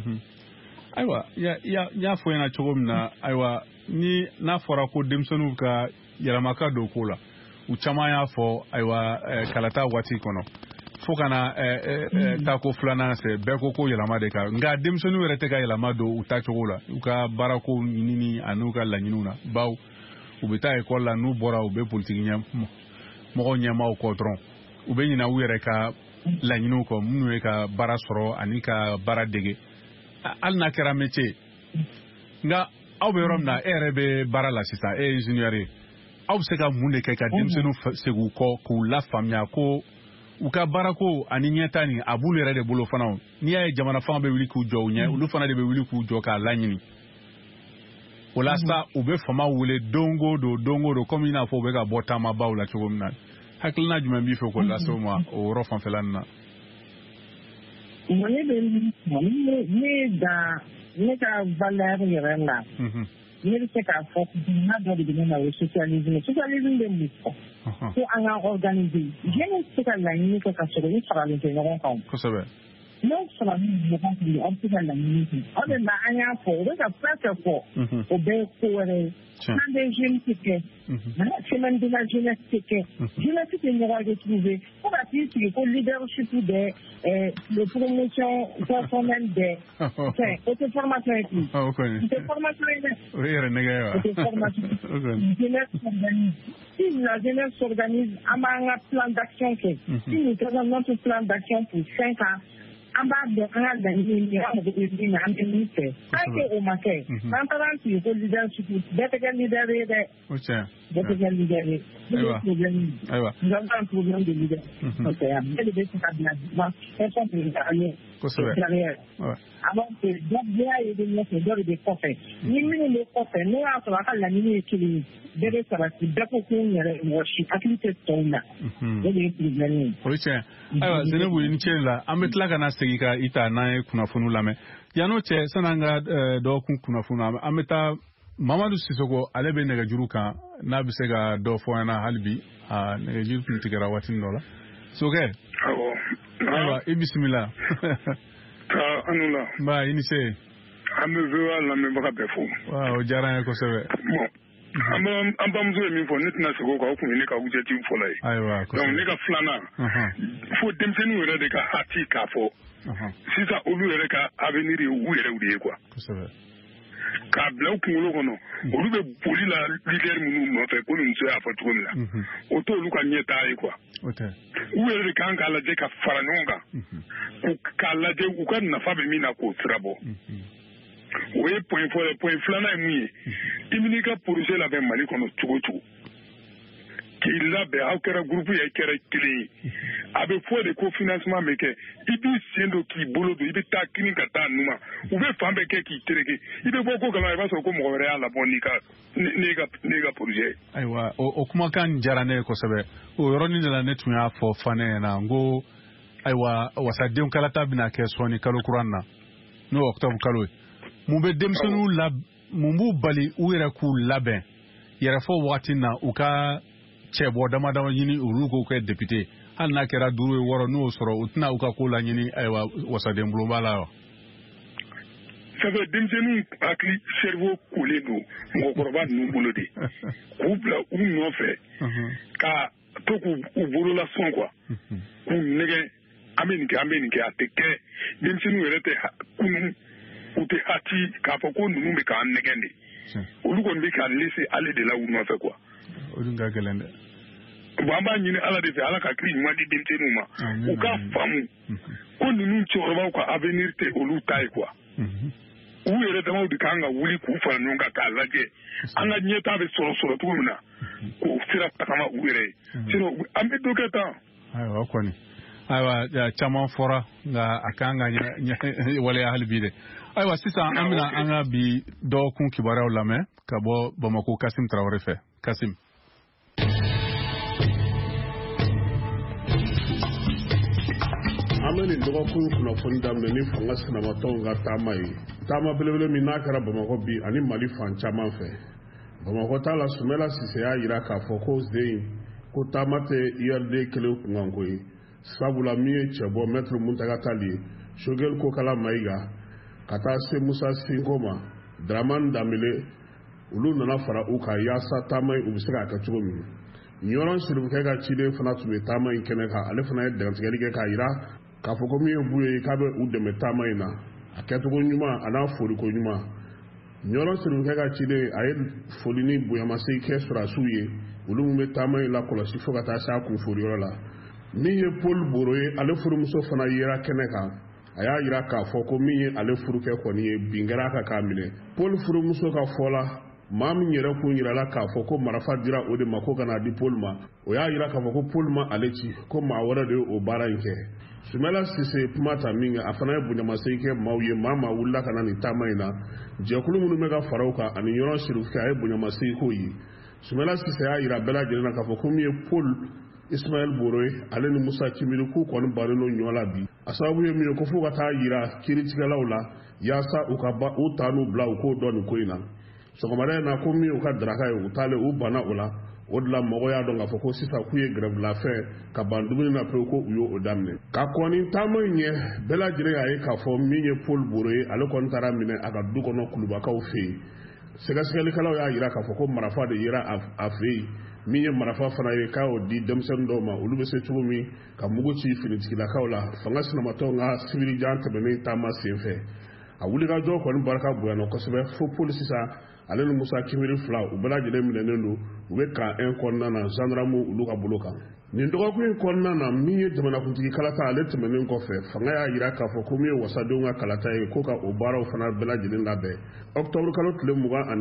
Ayiwa y'a fɔ ɲɛna cogo min na ayiwa ni n'a fɔra ko denmisɛnninw ka yɛlɛmaka don ko la u caman y'a fɔ ayiwa kalata waati kɔnɔ fo kana taako filanan fɛ bɛɛ ko yɛlɛma de kan nka denmisɛnninw yɛrɛ tɛ ka yɛlɛma don u tacogo la u ka baarako ɲinini an'u ka laɲiniw na baw u bɛ taa ekɔli la n'u bɔra u bɛ politiki mɔgɔw ɲɛmaaw kɔ dɔrɔn u bɛ ɲina u yɛrɛ ka laɲiniw kɔ minnu ye ka baara sɔrɔ ani ka baara dege hali n'a kɛra métier nka aw bɛ yɔrɔ min na e yɛrɛ bɛ baara la sisan e ye ingénieur ye aw bɛ se ka mun de kɛ ka denmisɛnninw segin u kɔ k'u lafaamuya ko u ka baarako ani ɲɛta nin a b'ulu yɛrɛ de bolo fana n'i y'a ye jamana fanga bɛ wuli k'u jɔ u ɲɛ olu fana de bɛ wuli k'u jɔ k'a laɲini o la sa u bɛ fama wele don o don komi i n'a fɔ u bɛ ka bɔ taamabaw la cogo min na hakilina jumɛn b'i fɛ k'o lase o ma o yɔrɔ fanfɛla nin na. Ne ka valeur yɛrɛ la ne bɛ se k'a fɔ jamana dɔ de bɛ ne na o ye socialisme bɛ mun fɔ ko an ka organiser jeunes bɛ se ka laɲini kɛ ka sɔrɔ i faralen tɛ ɲɔgɔn kan kosɛbɛ n'aw faralen tɛ ɲɔgɔn kan aw bɛ se ka laɲini kɛ o de la an y'a fɔ o bɛ ka fɛn fɛn fɔ o bɛɛ ye ko wɛrɛ ye plan de jeunes tɛ kɛ semaine de la jeunesse tɛ kɛ jeunesse tɛ ɲɔgɔn retrouver fo ka t'i sigi ko leadership bɛ le promotion personnelle bɛɛ fɛn o tɛ formation ye tun o tɛ formation ye dɛ o ye yɛrɛ nɛgɛ ye wa o tɛ formation jeunesse s'organise si la jeunesse s'organise an b'an ka plan d'action kɛ si nous faisons notre plan d'action pour 5 ans an b'a dɔn an ka laɲini min an mago bɛ min na an bɛ min fɛ an kɛ o ma kɛ n'an taara an sigi ko leadership bɛɛ tɛ kɛ leader ye dɛ bɛɛ tɛ kɛ leader ye ne bɛ problème nous avons un problème de leader ok bɛɛ de bɛ se ka bila personne ne bɛ an ye derrière alors que dɔ bɛɛ y'a ye de ɲɛfɛ dɔ de bɛ kɔfɛ ni minnu bɛ kɔfɛ n'o y'a sɔrɔ a ka laɲini ye kelen ye bɛɛ bɛ sabati bɛɛ ko ko n yɛrɛ mɔgɔ si hakili tɛ tɔw la o de ye problème ye. o ye tiɲɛ ayiwa Zeynɛbu i ni ce la an bɛ tila ka na segin ka i ta n'an ye kunnafoniw lamɛn yan'o cɛ san'an ka dɔgɔkun kunnafoniw an bɛ taa Mamadu Sisoko ale bɛ nɛgɛjuru kan n'a bɛ se ka dɔ fɔ an na hali bi nɛgɛjuru tun tigɛra waati dɔ la Sokɛ ayiwa i bisimila. Anula nba i ni ce. an bɛ VOA lamɛnbaga bɛɛ fo. o diyara n ye kosɛbɛ. an bamuso ye min fɔ ne tɛna segin o kan o tun ye ne ka objectif fɔlɔ ye. ayiwa kosɛbɛ donc ne ka filanan fo denmisɛnninw yɛrɛ de ka hati k'a fɔ sisan olu yɛrɛ ka avenir ye u yɛrɛw de ye quoi. kosɛbɛ k'a bila u kunkolo kɔnɔ olu bɛ boli la leader minnu nɔfɛ ko ni muso y'a fɔ cogo min na o t'olu ka ɲɛtaa ye quoi. u yɛrɛ de kan k'a lajɛ ka fara ɲɔgɔn kan k'a lajɛ u ka nafa bɛ min na k'o sira bɔ. o ye point fɔlɔ ye point filanan ye mun ye i bɛ n'i ka projet labɛn Mali kɔnɔ cogo o cogo k'i il labɛn aw kɛra groupe ye kɛra kelen ye a bɛ fɔ de ko financement bɛ kɛ i b'i sen don k'i bolo don i bɛ taa kini ka taa numa u bɛ fan bɛɛ kɛ k'i tereke i bɛ bɔ ko kalama i b'a sɔrɔ ko mɔgɔ wɛrɛ y'a labɔ n'i ka projet. Ayiwa o kumakan diyara ne ye kosɛbɛ o yɔrɔnin de la ne tun y'a fɔ Fane ɲɛna n ko ayiwa wasadenw kalata bɛna kɛ sɔnni kalo kuran na n'o ye octobre kalo ye mun bɛ denmisɛnninw mun b'u bali u yɛrɛ k'u labɛn yɛrɛfɔ wagati na u ka cɛbɔ dama dama ɲini olu k'o kɛ député hali n'a kɛra 5 ye 6 n'o sɔrɔ u tɛna u ka ko la ɲini ayiwa wasaden bolo b'a la wa. Ça fait denmisɛnninw hakili cerveau kolen don mɔgɔkɔrɔba ninnu bolo de k'u bila u nɔfɛ ka to k'u bolola sɔn quoi k'u nɛgɛ an bɛ nin kɛ a tɛ kɛ denmisɛnninw yɛrɛ tɛ kunun u tɛ hati k'a fɔ ko ninnu bɛ k'an nɛgɛn de olu kɔni bɛ k'an laisser aller de la u nɔfɛ quoi. O dun ka gɛlɛn dɛ. Bon an b'a ɲini ala de fɛ ala ka kiri ɲuman di denmisɛnninw ma u ka faamu ko ninnu cɛkɔrɔbaw ka avenir tɛ olu ta ye quoi. U yɛrɛ damaw de kan ka wuli k'u fara ɲɔgɔn kan k'a lajɛ an ka ɲɛtaa bɛ sɔrɔ cogo min na k'o sira tagama u yɛrɛ ye sinon an bɛ dɔ kɛ tan. Ayiwa kɔni ayiwa caman fɔra nka a kan ka waleya hali bi dɛ. Ayiwa sisan an bɛna an ka bi dɔgɔkun kibaruyaw lamɛn ka bɔ Bamako Kasim Tarawele fɛ Kasim. An bɛ nin dɔgɔkun kunnafoni daminɛ ni fanga sinamatɔw ka taama ye taama belebele min n'a kɛra Bamako bi ani Mali fan caman fɛ Bamako ta la Sumala Sise y'a jira k'a fɔ ko Zeyin ko taama tɛ IRD kelen kunkanko ye sabula min ye cɛ bɔ Maître Muntaka Tall ye Choguel Kokala Mayiga ka taa se Musa Sinko ma Dramane Dambele olu nana fara u kan yaasa taama u bɛ se k'a kɛ cogo min Ɲɔrɔn Siribukɛ ka ciden fana tun bɛ taama in kɛnɛ kan ale fana ye dantigɛli kɛ k'a jira k'a fɔ ko min ye bu ye k'a bɛ u dɛmɛ taama in na a kɛcogo ɲuman a n'a foriko ɲuman Ɲɔrɔn Siribukɛ ka ciden a ye foli ni bonyamasegin kɛ sɔrɔdasiw ye olu min bɛ taama in la kɔlɔsi fo ka taa se a kunforiyɔrɔ la min ye Paul Boro ye ale furumuso fana yera kɛnɛ kan a y'a jira k'a fɔ ko min ye ale furukɛ kɔni ye bin kɛra a kan k'a minɛ Paul furumuso ka fɔ la maa min yɛrɛ kun yirala k'a fɔ ko marifa dira o de ma ko kana di Paul ma o y'a jira k'a fɔ ko Paul ma ale ci ko maa wɛrɛ de ye o baara in kɛ Sumala Sise kuma ta min a fana ye bonyamasegin kɛ maaw ye maa wulila ka na nin taama in na jɛkulu minnu bɛ ka fara u kan ani Ɲɔrɔn Siribukɛ a ye bonyamasegin k'o ye Sumala Sise y'a jira bɛɛ lajɛlen na k'a fɔ ko min ye Paul Ismaël Boro ye ale ni Musa Cimiri k'u kɔni bannen don ɲɔ la bi a sababu ye min ye ko fo ka taa jira kiiritigɛlaw la yaasa u ta n'u bila u k'o dɔn nin ko in na sɔgɔmada in na ko min y'u ka daraka ye u taalen u banna o la o de la mɔgɔ y'a dɔn k'a fɔ ko sisan k'u ye grève ka ban dumuni na pewu ko u y'o daminɛ ka kɔni taama in ɲɛ bɛɛ lajɛlen y'a ye k'a fɔ min ye Paul Boro ye ale kɔni taara minɛ a ka du kɔnɔ kulubakaw fɛ yen sɛgɛsɛgɛlikɛlaw y'a jira k'a fɔ ko marifa de yera a fɛ yen min ye marifa fana ye k'a y'o di denmisɛnnin dɔw ma olu bɛ se cogo min ka mugu ci finitigilakaw la fanga sinamatɔw ka sibirijan tɛmɛnen taama sen fɛ a wulikajɔ kɔni barika bonyana kosɛbɛ fo Paul sisan ale ni Musa Cimiri fila u bɛɛ lajɛlen minɛnen don u bɛ kan 1 kɔnɔna na gendarme olu ka bolo kan nin dɔgɔkun in kɔnɔna na min ye jamanakuntigi kalata ale tɛmɛnen kɔfɛ fanga y'a jira k'a fɔ ko min ye wasadenw ka kalata ye ko ka o baaraw fana bɛɛ lajɛlen labɛn octobre kalo tile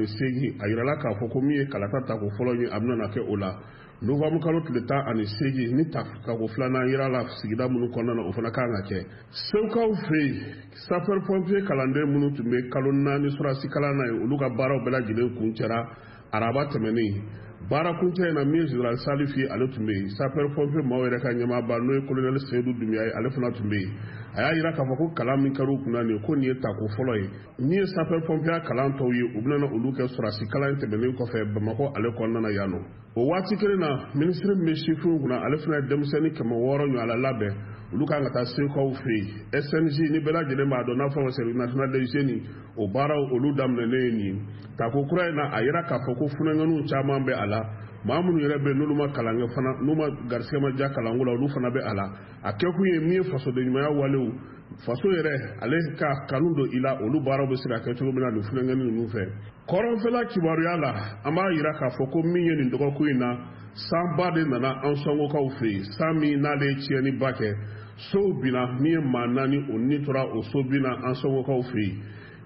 28 a jirala k'a fɔ ko min ye kalata tako fɔlɔ ye a bɛna kɛ o la novembre kalo tile 18 ni tako filanan yera la sigida minnu kɔnɔna na o fana kan ka kɛ sewukaw fɛ yen sapeur pompier kalanden minnu tun bɛ kalo 4 surasi kalan na ye olu ka baaraw bɛɛ lajɛlen kun cɛra araba tɛmɛnen baara kuncɛ in na min Général Salifi ale tun bɛ yen sapeur pompier maaw yɛrɛ ka ɲɛmaaba n'o ye colonel Seydou Doumbia ye ale fana tun bɛ yen a y'a jira k'a fɔ ko kalan min kɛra u kunna nin ko nin ye tako fɔlɔ ye min ye sapeur pompier kalan tɔw ye u bɛna olu kɛ surasi kalan tɛmɛnen kɔfɛ Bamako ale kɔnɔna na yan nɔ o waati kelen na ministre min bɛ sifinw kunna ale fana ye denmisɛnnin 600 ɲɔgɔnna labɛn olu kan ka taa sekaw fɛ yen SNJ ni bɛɛ lajɛlen b'a dɔn n'a fɔ service national des jeunes o baaraw olu daminɛnen ye nin tako kura in na a yira k'a fɔ ko funɛŋɛniw caman bɛ a la maa minnu yɛrɛ bɛ n'olu ma kalan kɛ fana n'u ma garisɛgɛ ma diya kalanko la olu fana bɛ a la a kɛkun ye min ye fasodenɲumanya walew faso yɛrɛ ale ka kanu don i la olu baaraw bɛ se ka kɛ cogo min na nin funɛŋɛni ninnu fɛ kɔrɔnfɛla kibaruya la an b'a jira k'a fɔ ko min ye nin dɔgɔkun in na sanba de nana an sɔngokaw fɛ yen san min n'ale ye tiɲɛniba kɛ sow binna min ye maa 4 o ni tora o so binna an sɔngokaw fɛ yen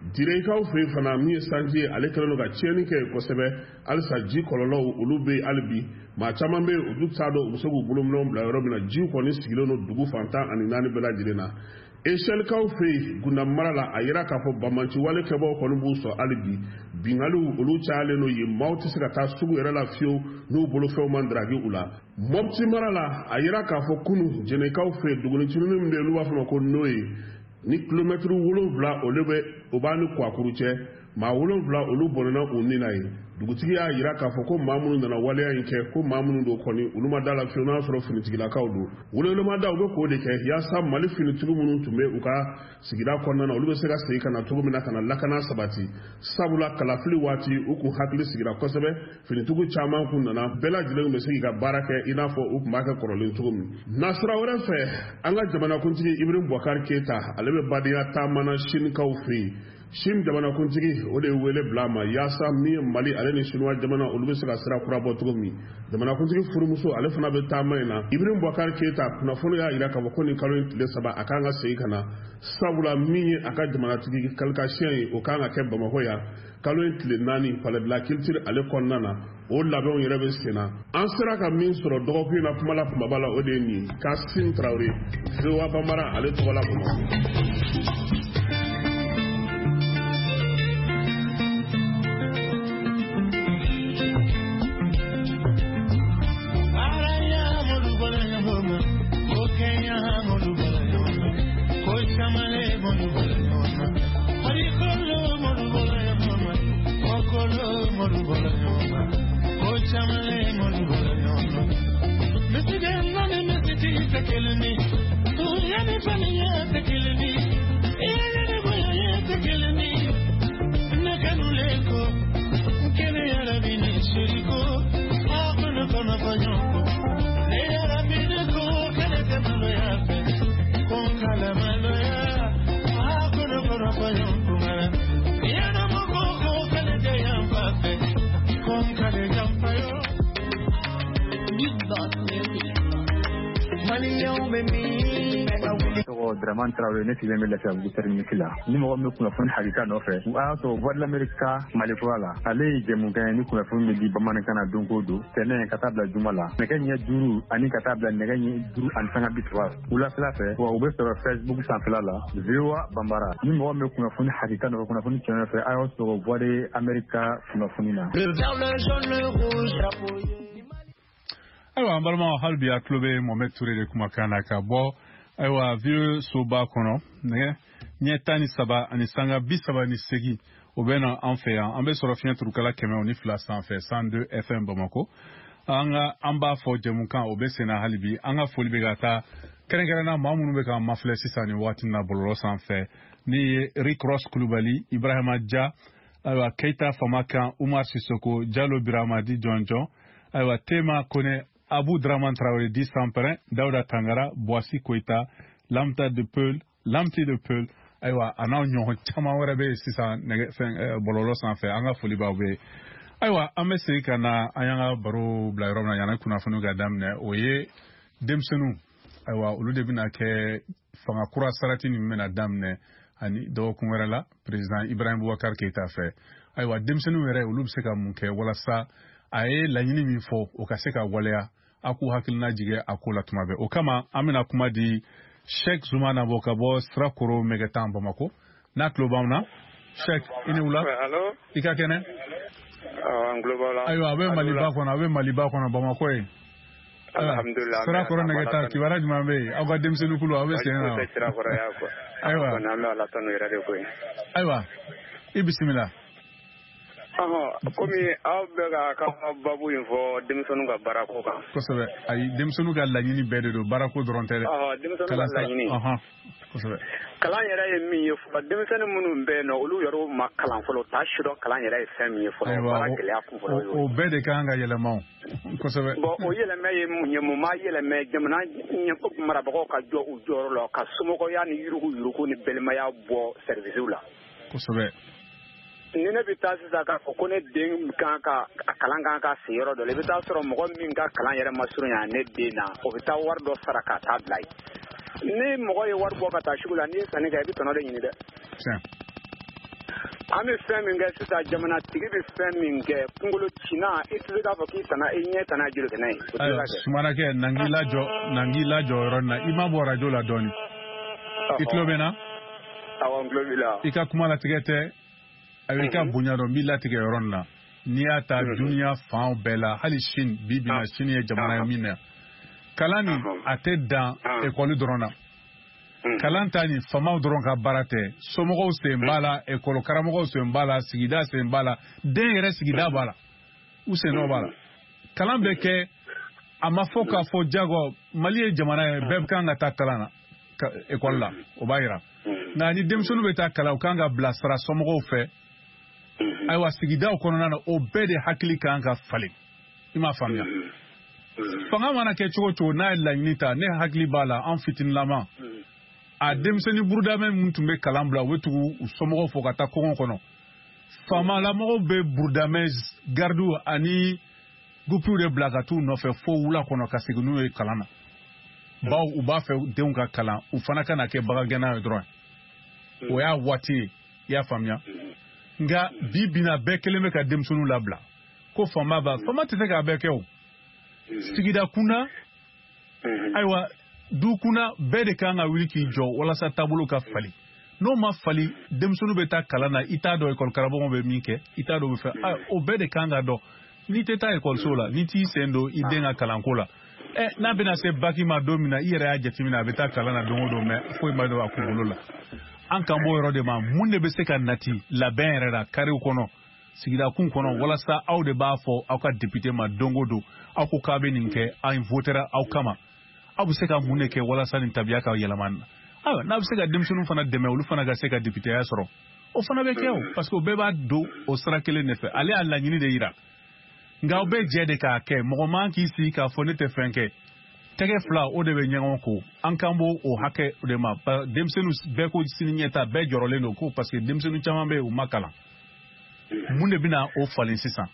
direkaw fe fana mi sanji ale kelen ka tiɲɛni kɛ kosɛbɛ alisa ji kɔlɔlɔw olu bɛ alibi maa caman bɛ olu t'a dɔn u bɛ se k'u bolominɛw bila yɔrɔ min na ji kɔni sigilen don dugu fantan ani 4 bɛɛ lajɛlen na eselkaw fe gunda mara la a yira k'a fɔ bamanci wale kɛbaaw kɔni b'u sɔrɔ alibi bingaliw olu cayalen no ye maaw tɛ se ka taa sugu yɛrɛ la fiyewu n'u bolofɛnw man daragi u la mɔpti mara la a yira k'a fɔ kunu jɛnɛkaw fe dugunicinin min bɛ yen olu b'a fɔ ma ko n'o ye ni kilomɛtiri 7 o b'a ni kwakuru cɛ maa 7 olu bɔnɛna u ni na ye dugutigi y'a yira k'a fɔ ko maa minnu nana waleya in kɛ ko maa minnu don kɔni olu ma da la fiyewu n'a sɔrɔ finitigilakaw don welewelemada u bɛ k'o de kɛ yaasa mali finitigi minnu tun bɛ u ka sigida kɔnɔna na olu bɛ se ka segin ka na cogo min na ka na lakana sabati sabula kalafili waati u kun hakili sigira kosɛbɛ finitigiw caman kun nana bɛɛ lajɛlen bɛ se k'i ka baara kɛ i n'a fɔ u kun b'a kɛ kɔrɔlen cogo min nasira wɛrɛ fɛ an ka jamanakuntigi Ibrahim Boubacar Keita ale bɛ badenya taamana sinikaw fɛ yen Shin jamanakuntigi o de wele bila ma yaasa min ye Mali ale ni Chinois jamana olu bɛ se ka sira kura bɔ cogo min jamanakuntigi furumuso ale fana bɛ taama in na Ibrahim Boubacar Keita kunnafoni y'a yira k'a fɔ ko nin kalo in tile 3 a kan ka segin ka na sabula min ye a ka jamanatigi kalikasiyɛn ye o kan ka kɛ Bamakɔ yan kalo in tile 4 Palais de la Culture ale kɔnɔna na o labɛnw yɛrɛ bɛ sen na an sera ka min sɔrɔ dɔgɔkun na kuma la kumaba la o de ye nin Kassim Traoré VOA Bambara ale tɔgɔ la Bamakɔ. Draman Traoré ne filmé la femme Terminila ni mo me kuna fon harika no fe wa to voix de l'Amérique Malifoala ale jemu kan ni kuna fon me di bamana kana donko do tene katabla jumala me kan ya duru ani katabla ne kan duru an sanga bitwa ula fela fe wa ube sur Facebook sans fela la VOA Bambara ni mo me kuna fon harika no kuna fon tene fe ayo to voix de l'Amérique kuna fonina le vert le jaune le rouge drapeau aywa mbalma halbi ya klobe Mohamed Touré de kumakana ka bo aywa vieux soba kono ne nyetani saba ani sanga bisaba ni segi obena anfe an be soro fian turukala keme oni fla sanfe 102 FM Bamako anga amba fo jemukan obesena halibi anga folibe gata kerengerana mamunu be ka mafle sisani wati na boloro sanfe ni Rick Ross Koulibaly Ibrahima Dia aywa Keita Famaka Umar Sissoko Diallo Biramadi Jonjon aywa Tema Kone Abu Draman Traoré di Samprin, Daouda Tangara, Boissy Koita, Lamti de Peul, aywa anaw ñoo chama wara be sisa nege bololo san fe anga foli bawbe aywa amese kana ayanga baro bla romna yana kuna funu ga damne oye demsenu aywa ulu de bina ke fanga kura sarati ni mena damne ani do kunwera la president Ibrahim Boubacar Keita fe aywa demsenu were ulu se ka munke wala sa aye lanyini mi fo o ka se ka walea aku hakilina jige akula tumabe o kama amina kuma di Sheikh Zoumana Bokabo Strakoro Megetan Bamako na klobamna Sheikh ini ula hello ika kene global ayo abe maliba kona Bamako e alhamdulillah Strakoro Megetan kibara jumambe aga demsenu kulu abe sena ayo ayo bismillah komi aw bɛ ka babu in fɔ denmisɛnninw ka baarako kan. Kosɛbɛ ayi denmisɛnninw ka laɲini bɛɛ de don baarako dɔrɔn tɛ dɛ. Denmisɛnninw ka laɲini. Kosɛbɛ. Kalan yɛrɛ ye min ye fɔlɔ denmisɛnnin minnu bɛ yen nɔ olu yɛrɛ ma kalan fɔlɔ t'a sidɔn kalan yɛrɛ ye fɛn min ye fɔlɔ baara gɛlɛya kun fɔlɔ y'o ye. O bɛɛ de kan ka yɛlɛma o. Kosɛbɛ. Bon o yɛlɛmɛ ye mun ye mun m'a yɛlɛmɛ jamana marabagaw ka jɔ u jɔyɔrɔ la ka somɔgɔya ni yurugu ni balimaya bɔ servisiw la. Kosɛbɛ. Ni ne bɛ taa sisan k'a fɔ ko ne den kan ka kalan kan ka se yɔrɔ dɔ la i bɛ taa sɔrɔ mɔgɔ min ka kalan yɛrɛ ma surun yan ne den na o bɛ taa wari dɔ sara ka taa bila ye ni mɔgɔ ye wari bɔ ka taa sugu la n'i ye sanni kɛ i bɛ tɔnɔ de ɲini dɛ an bɛ fɛn min kɛ sisan jamanatigi bɛ fɛn min kɛ kunkolo cina i tɛ se k'a fɔ k'i tana i ɲɛ tana joli kɛnɛ ye. Ayiwa Sumana kɛ n'an k'i lajɔ yɔrɔ in na i ma bɔ radio la dɔɔni. I tulo bɛ n na? Awɔ n tulo b'i la. I ka kuma latigɛ tɛ ayiwa i ka bonya dɔn n b'i latigɛ yɔrɔ in na. N'i y'a ta duniya fan bɛɛ la hali Chine bi bi in na Chine ye jamana ye min na kalan nin a tɛ dan école dɔrɔn na. Kalan ta ni famaw dɔrɔn ka baara tɛ somɔgɔw sen b'a la école karamɔgɔw sen b'a la sigida sen b'a la den yɛrɛ sigida b'a la u sen nɔ b'a la kalan bɛ kɛ a ma fɔ k'a fɔ jago Mali ye jamana ye bɛɛ kan ka taa kalan na école la o b'a yira nka ni denmisɛnninw bɛ taa kalan u kan ka bilasira somɔgɔw fɛ ayiwa sigidaw kɔnɔna na o bɛɛ de hakili kan ka falen i m'a faamuya fanga mana kɛ cogo cogo n'a ye laɲini ta ne hakili b'a la an fitinilama a denmisɛnnin burudamɛ minnu tun bɛ kalan bila u bɛ tugu u somɔgɔw fɔ ka taa kɔngɔ kɔnɔ faamalamɔgɔw bɛ burudamɛ gardiw ani gupiw de bila ka t'u nɔfɛ fo wula kɔnɔ ka segin n'u ye kalan na baw u b'a fɛ denw ka kalan u fana ka na kɛ bagagɛnna ye dɔrɔn o y'a waati ye i y'a faamuya nka bi bina bɛɛ kelen bɛ ka denmisɛnninw labila ko faama tɛ se k'a bɛɛ kɛ o sigida kunda ayiwa du kunna bɛɛ de kan ka wuli k'i jɔ walasa taabolo ka fali n'o ma fali denmisɛnninw bɛ taa kalan na i t'a dɔn école karamɔgɔ bɛ min kɛ i t'a dɔn o bɛ fɛ o bɛɛ de kan ka dɔn n'i tɛ taa école la n'i t'i sen don i den ka kalanko la n'a bɛna se baki ma don min na i yɛrɛ y'a jateminɛ a bɛ taa kalan na don o don mɛ foyi ma don a kunkolo la an kan b'o yɔrɔ de ma mun de bɛ se ka nati labɛn yɛrɛ la kariw kɔnɔ sigidakun kɔnɔ walasa aw de b'a fɔ aw ka député ma don o don aw ko k'a bɛ nin kɛ an votera aw kama aw bɛ se ka mun de kɛ walasa nin tabiya ka yɛlɛma nin na ayiwa n'a bɛ se ka denmisɛnninw fana dɛmɛ olu fana ka se ka députéya sɔrɔ o fana bɛ kɛ o parce que o bɛɛ b'a don o sira kelen de fɛ ale y'a laɲini de yira nka aw bɛ jɛ de k'a kɛ mɔgɔ man k'i sigi k'a fɔ ne tɛ fɛn kɛ tɛgɛ fila o de bɛ ɲɔgɔn ko an kan b'o o hakɛ de ma denmisɛnninw bɛɛ ko sini ɲɛta bɛɛ jɔrɔlen don ko parce que denmisɛnninw caman bɛ yen u ma kalan mun de bɛna o falen sisan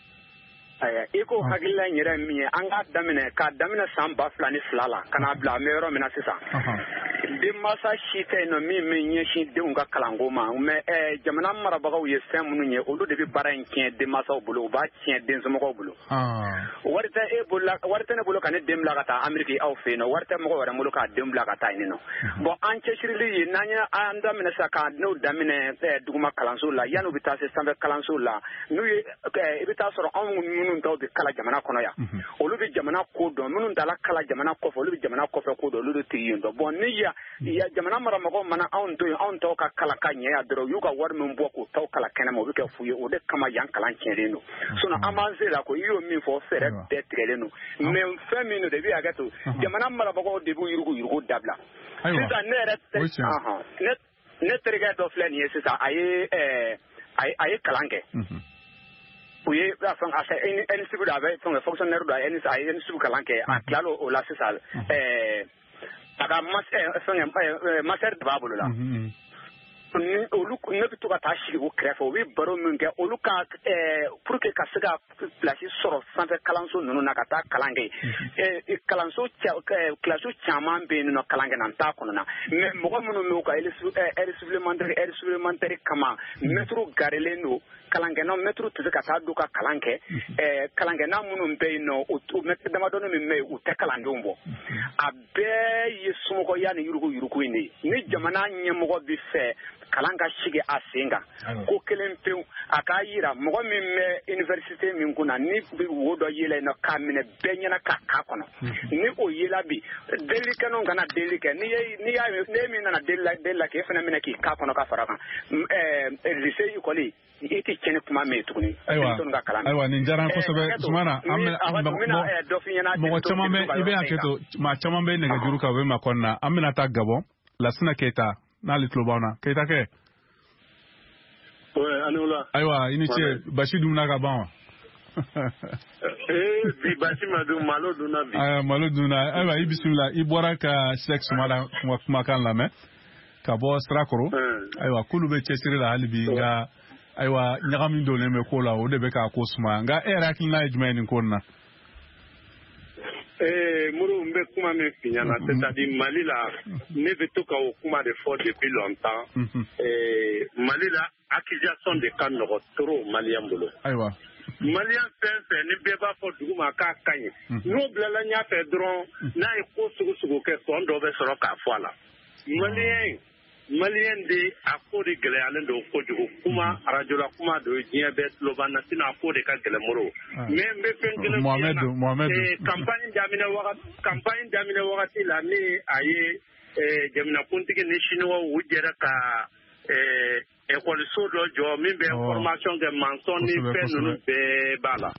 i ko hakilila in yɛrɛ min ye an k'a daminɛ san 2002 la ka n'a bila an bɛ yɔrɔ min na sisan denmansa si tɛ yen nɔ min bɛ ɲɛsin denw ka kalanko ma mɛ jamana marabagaw ye fɛn minnu ye olu de bɛ baara in tiɲɛ denmansaw bolo u b'a tiɲɛ densomɔgɔw bolo wari tɛ ne bolo ka ne den bila ka taa Ameriki aw fɛ yen nɔ wari tɛ mɔgɔ wɛrɛ bolo k'a den bila ka taa yen nɔ bon an cɛsirili ye n'an ye an daminɛ sisan ka n'o daminɛ duguma kalanso la yan'u bɛ taa se sanfɛ kalanso la n'u ye i bɛ taa sɔrɔ anw minnu dɔw bɛ kala jamana kɔnɔ yan olu bɛ jamana ko dɔn minnu dala kala jamana kɔfɛ olu bɛ jamana kɔfɛ ko dɔn olu de tɛ yen dɔn bon ni ya jamana maramɔgɔw mana anw to yen anw tɔw ka kala ka ɲɛ yan dɔrɔn u y'u ka wari min bɔ k'u taw kala kɛnɛma o bɛ kɛ fu ye o de kama yan kalan tiɲɛlen don sinon an b'an se la ko i y'o min fɔ fɛɛrɛ bɛɛ tigɛlen don mais fɛn min don de bɛ hakɛ to jamana marabagaw de b'u yurugu dabila sisan ne yɛrɛ ne terikɛ dɔ filɛ nin ye sisan a ye kalan kɛ u ye fɛn a fɛ NSIB a bɛ fɛn fonctionnaire dɔ a ye NSIB kalan kɛ a tilala o la sisan a ka master de b'a bolo la olu ne bɛ to ka taa sigi u kɛrɛfɛ u bɛ baro min kɛ olu ka pour que ka se ka place sɔrɔ sanfɛ kalanso ninnu na ka taa kalan kɛ kalanso kilasi caman bɛ yen nɔ kalan kɛ na n t'a kɔnɔ na mais mɔgɔ minnu bɛ u ka heure supplémentaire kama mɛtiriw garelen don kalankɛna mɛtiriw tɛ se ka taa don ka kalan kɛ kalankɛna minnu bɛ yen nɔ o mɛtiri damadɔni min bɛ yen u tɛ kalandenw bɔ a bɛɛ ye somɔgɔya ni yurugu in de ye ni jamana ɲɛmɔgɔ bɛ fɛ kalan ka sigi a sen kan ko kelen pewu a k'a yira mɔgɔ min bɛ université min kunna ni bɛ wo dɔ yela yen nɔ k'a minɛ bɛɛ ɲɛna k'a kɔnɔ ni o yela bi delikɛnɛw kana deli kɛ ne min nana deli la k'e fana minɛ k'i k'a kɔnɔ ka fara kan lycée école i tɛ tiɲɛ ni kuma mɛn tuguni ayiwa nin diyara n kosɛbɛ Sumana mɔgɔ caman bɛ i bɛ hakɛ to maa caman bɛ nɛgɛjuru kan u bɛ makɔni na an bɛna taa Gabon Lasina Keyita n'ale tulo b'aw na Keyita kɛ ayiwa i ni ce basi dunna ka ban wa bi basi ma dun malo dunna bi malo dunna ayiwa i bisimila i bɔra ka Sheikh Sumala kumakan lamɛn ka bɔ Sirakɔrɔ ayiwa k'olu bɛ cɛsiri la hali bi nka ayiwa ɲagami donnen bɛ ko la o de bɛ k'a ko suma nka e yɛrɛ hakilina ye jumɛn ye nin ko in na Muru mbe kuma min fiɲana c'est-à-dire Mali la ne bɛ to ka o kuma de fɔ depuis longtemps Mali la accusation de ka nɔgɔ trop malien bolo ayiwa malien fɛn fɛn ni bɛɛ b'a fɔ dugu ma k'a ka ɲi n'o bilala ɲɛfɛ dɔrɔn n'a ye ko sugu kɛ sɔn dɔ bɛ sɔrɔ k'a fɔ a la malien de a ko de gɛlɛyalen don kojugu kuma radio la kuma don diɲɛ bɛɛ tulo b'an na sinon a ko de ka gɛlɛn Moro mais n bɛ fɛn kelen campagne daminɛ wagati la ni a ye jamanakuntigi ni chinois u jɛra ka école-so dɔ jɔ min bɛ formation kɛ maçon ni fɛn ninnu bɛɛ b'a la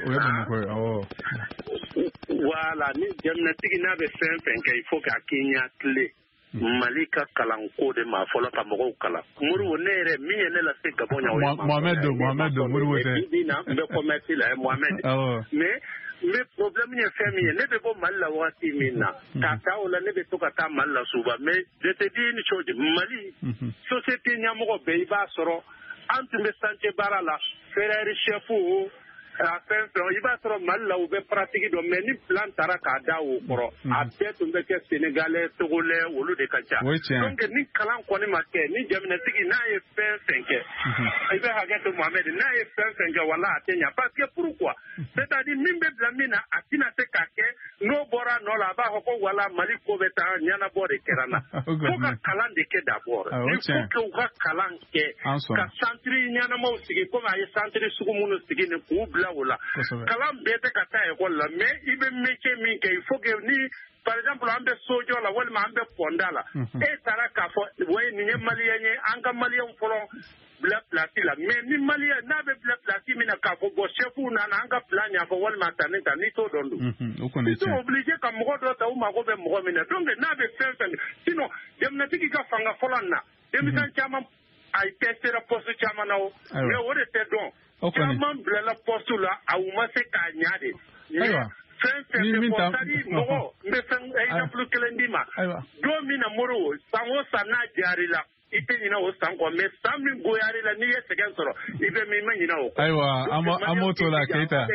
voilà ni jamanatigi n'a bɛ fɛn fɛn kɛ il faut k'a k'i ɲɛ tile Mali ka kalanko de ma fɔlɔ ka mɔgɔw kalan Moribo ne yɛrɛ min ye ne lase Gabon ɲa o ye Mohamed Moribo tɛ n bɛ commerce la Mohamed mais problème ye fɛn min ye ne bɛ bɔ Mali la waati min na k'a taa o la ne bɛ to ka taa Mali la suba mais je te dis une chose Mali société ɲɛmɔgɔ bɛɛ i b'a sɔrɔ an tun bɛ chantier baara la ferraille chef fɛn i b'a sɔrɔ Mali la u bɛ pratique dɔn mais ni plan taara k'a da o kɔrɔ a bɛɛ tun bɛ kɛ Sénégalais Togolais olu de ka ca donc ni kalan kɔni ma kɛ ni jamanatigi n'a ye fɛn fɛn kɛ i bɛ hakɛ to Mohamed n'a ye fɛn fɛn kɛ wala a tɛ ɲa parce que pourquoi c'est-à-dire min bɛ bila min na a tɛna se k'a kɛ n'o bɔra nɔ la a b'a fɔ ko wala Mali ko bɛ taa ɲɛnabɔ de kɛra na fo ka kalan de kɛ d'abord il faut que u ka kalan kɛ ka centre ɲɛnamaw sigi comme a ye centre sugu minnu sigi ni k'u bila o la kalan bɛɛ tɛ ka taa école la mais i bɛ métier min kɛ il faut que ni par exemple an bɛ sojɔ la walima an bɛ ponda la e taara k'a fɔ ouais nin ye malien ye an ka malien fɔlɔ bila place la mais ni malien n'a bɛ bila place min na k'a fɔ bon chef nana an ka plan ɲɛfɔ walima ta ni t'o dɔn don i t'o obligé ka mɔgɔ dɔ ta u mago bɛ mɔgɔ min na donc n'a bɛ fɛn fɛn sinon jamanatigi ka fanga fɔlɔ na denmisɛn caman a testera poste caman na o mais o de tɛ dɔn caman bilala poste la a u ma se k'a ɲa de fɛn fɛn bɛ fɔ c'est-à-dire mɔgɔ n bɛ fɛn exemple kelen d'i ma don min na Moro san o san n'a jaar'i la i tɛ ɲinɛ o san kɔ mais san min goyar'i la n'i ye sɛgɛn sɔrɔ i bɛ min i ma ɲinɛ o kɔ ayiwa an m'o to la Keita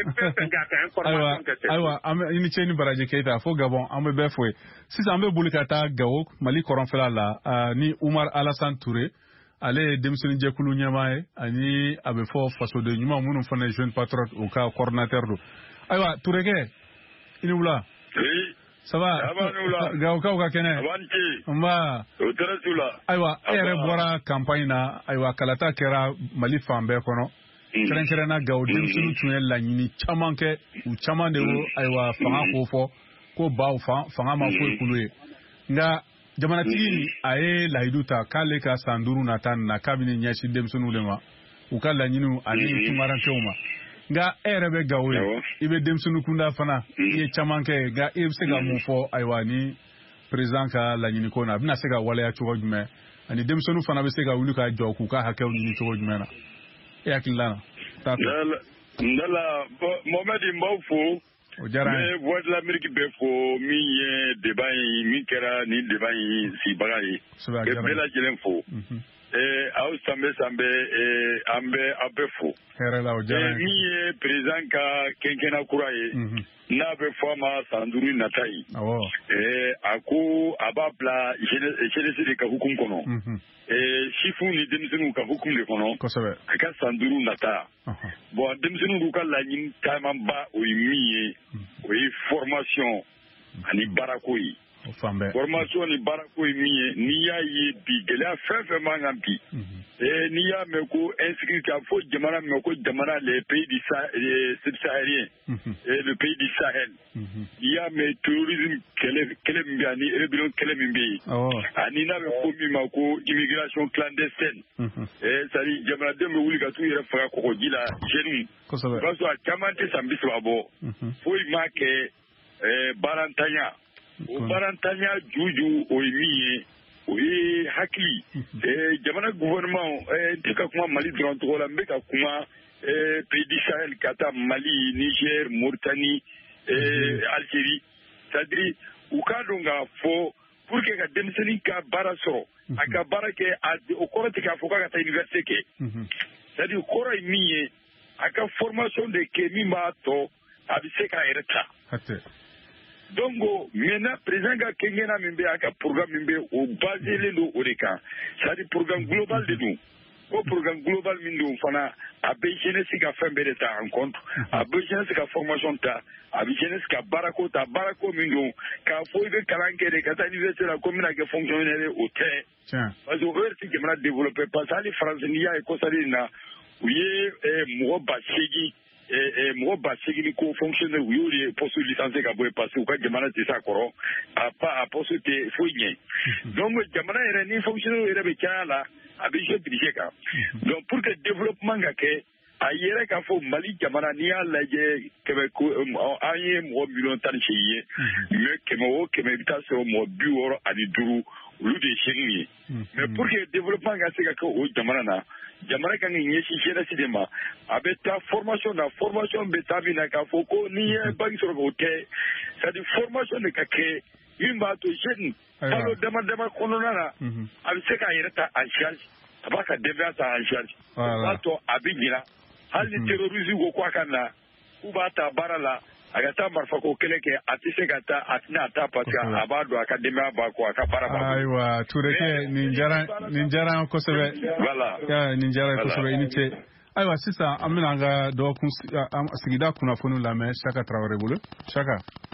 ayiwa i ni ce ni baraji Keita fo Gabon an bɛ bɛɛ fo ye sisan an bɛ boli ka taa Gawo Mali kɔrɔnfɛla la ni Umar Alassane Touré ale ye denmisɛnnin jɛkulu ɲɛmaa ye ani a bɛ fɔ fasoden ɲuman minnu fana ye jeune patriote u ka coordinateur don ayiwa Tourékɛ i ni wula ça va Gawokaw ka kɛnɛ nba ayiwa e yɛrɛ bɔra campagne na ayiwa kalata kɛra Mali fan bɛɛ kɔnɔ kɛrɛnkɛrɛnna Gawo denmisɛnninw tun ye laɲini caman kɛ u caman de y'o ayiwa fanga ko fɔ ko baw fanga ma foyi kulu ye nka jamanatigi a ye layidu ta k'ale ka san 5 nata na k'a bɛ ɲɛsin denmisɛnninw de ma u ka laɲiniw ani tunkarankew ma nka e yɛrɛ bɛ Gawo ye i bɛ denmisɛnnin kunda fana i ye caman kɛ nka e bɛ se ka mun fɔ ayiwa ni président ka laɲini ko na a bɛna se ka waleya cogo jumɛn ani denmisɛnninw fana bɛ se ka wuli ka jɔ k'u ka hakɛw ɲini cogo jumɛn na e hakilila na ndala Mohamed n b'aw fo mais voix de l'Amérique bɛ fo min ye débat in min kɛra nin débat in sigibaga ye ka bɛɛ lajɛlen fo aw sanbɛ an bɛ fo min ye président ka kɛnkɛnna kura ye n'a bɛ fɔ a ma san 5 nata ye a ko a b'a bila jeunesse de ka hukumu kɔnɔ sifu ni denmisɛnninw ka hukumu de kɔnɔ a ka san 5 nata bon denmisɛnninw ka laɲini camanba o ye min ye o ye formation ani baarako ye formation ni baarako ye min ye n'i y'a ye bi gɛlɛya fɛn fɛn man kan bi n'i y'a mɛn ko insécurité a fɔ jamana min ko jamana les pays du subsahélien le pays du Sahel n'i y'a mɛn terrorisme kɛlɛ min bɛ yen ani rébellion kɛlɛ min bɛ yen ani n'a bɛ fɔ min ma ko immigration clandestine c'est-à-dire jamanadenw bɛ wuli ka t'u yɛrɛ faga kɔgɔji la jeunes o b'a sɔrɔ a caman tɛ san 30 bɔ foyi m'a kɛ baarantanya o baarantanya juju o ye min ye o ye hakili jamana gouvernement n tɛ ka kuma Mali dɔrɔn tɔgɔ la n bɛ ka kuma pays du Sahel ka taa Mali Niger Mauritanie Algérie c'est-à-dire u k'a dɔn k'a fɔ pour que ka denmisɛnnin ka baara sɔrɔ a ka baara kɛ o kɔrɔ tɛ k'a fɔ k'a ka taa université kɛ c'est-à-dire kɔrɔ ye min ye a ka formation de kɛ min b'a tɔ a bɛ se k'a yɛrɛ ta donc maintenant président ka kengena min be aka programme min be o basé le do o de kan c'est à dire programme global de nous au programme global min do fana a be jeunesse ka fɛn bɛɛ de ta en compte a be jeunesse ka formation ta a be jeunesse ka barako min do ka fo i be kalan kɛ de ka taa université la ko mina kɛ fonctionnaire o tɛ parce que o yɛrɛ tɛ jamana développer parce que hali France n'i y'a ye kɔsari in na u ye mɔgɔ 8,000 mɔgɔ 8,000 ko fonctionnaire u y'o de poste licencié ka bɔ yen parce que u ka jamana tɛ se a kɔrɔ a poste tɛ foyi ɲɛ donc jamana yɛrɛ ni fonctionnaire yɛrɛ bɛ caya la a bɛ jouer budget kan donc pour que développement ka kɛ a yɛrɛ k'a fɔ Mali jamana n'i y'a lajɛ an ye mɔgɔ 18 ye mais 100 o 100 i bɛ taa sɔrɔ mɔgɔ 65 olu de ye jeunes ye mais pour que développement ka se ka kɛ o jamana na jamana kan ka ɲɛsin jeunesse de ma a bɛ taa formation na formation bɛ taa min na k'a fɔ ko n'i ye bac sɔrɔ k'o tɛ c'est à dire formation de ka kɛ min b'a to jeune kalo dama dama kɔnɔna na a bɛ se k'a yɛrɛ ta en charge a b'a ka denbaya ta en charge o b'a to a bɛ ɲina hali ni terrorisme ko k'a ka na k'u b'a ta baara la a ka taa marifa ko kɛlɛ kɛ a tɛ se ka taa a tɛna taa parce que a b'a dɔn a ka denbaya b'a kɔ a ka baara b'a kɔ. Ayiwa Turekɛ nin diyara an kosɛbɛ nin diyara an kosɛbɛ i ni ce ayiwa sisan an bɛna an ka dɔgɔkun sigida kunnafoniw lamɛn Saka Tarawele bolo Saka.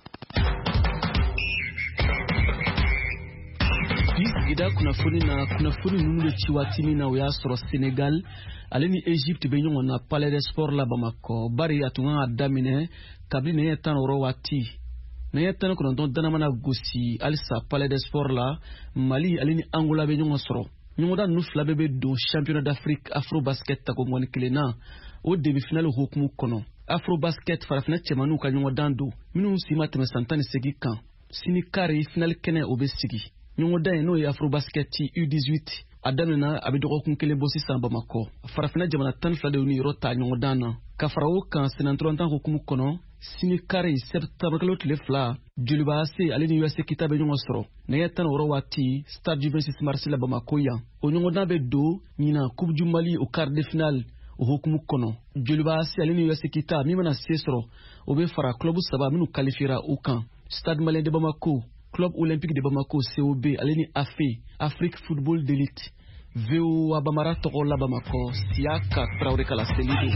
Bi sigida kunnafoni na kunnafoni ninnu de ci waati min na o y'a sɔrɔ Senegal ale ni Egypte bɛ ɲɔgɔn na Palais des Sports la Bamako bari a tun kan ka daminɛ kabini nɛgɛ 10 waati nɛgɛ 19 danamana gosi halisa Palais des Sports la Mali ale ni Angola bɛ ɲɔgɔn sɔrɔ ɲɔgɔndan ninnu fila bɛɛ bɛ don Championnat d'Afrique Afrobasket tako mɔni kelen na o demi-finale hukumu kɔnɔ Afrobasket farafinna cɛmanninw ka ɲɔgɔndan don minnu si ma tɛmɛ san 18 kan sini kari finale kɛnɛ o bɛ sigi ɲɔgɔndan n'o ye Afrobasket U18 a daminɛna a bɛ dɔgɔkun kelen bɔ sisan Bamakɔ farafinna jamana 12 de ni yɔrɔ ta ɲɔgɔndan na ka fara o kan senatɔrɔntan hukumu kɔnɔ sini kari septembre kalo tile 2 Joliba AC ale ni USA kita bɛ ɲɔgɔn sɔrɔ nɛgɛ 10 waati stade du 26 mars la Bamako yan o ɲɔgɔndan bɛ don ɲina Coupe du Mali au quart de finale o hukumu kɔnɔ Joliba AC ale ni USA kita min mana se sɔrɔ o bɛ fara club 3 minnu qualifiera u kan Stade Malien de Bamako Club Olympique de Bamako COB ale ni AFE Afrique Football d'Elite VOA Bamara tɔgɔ la Bamako Siaka Traoré kala selido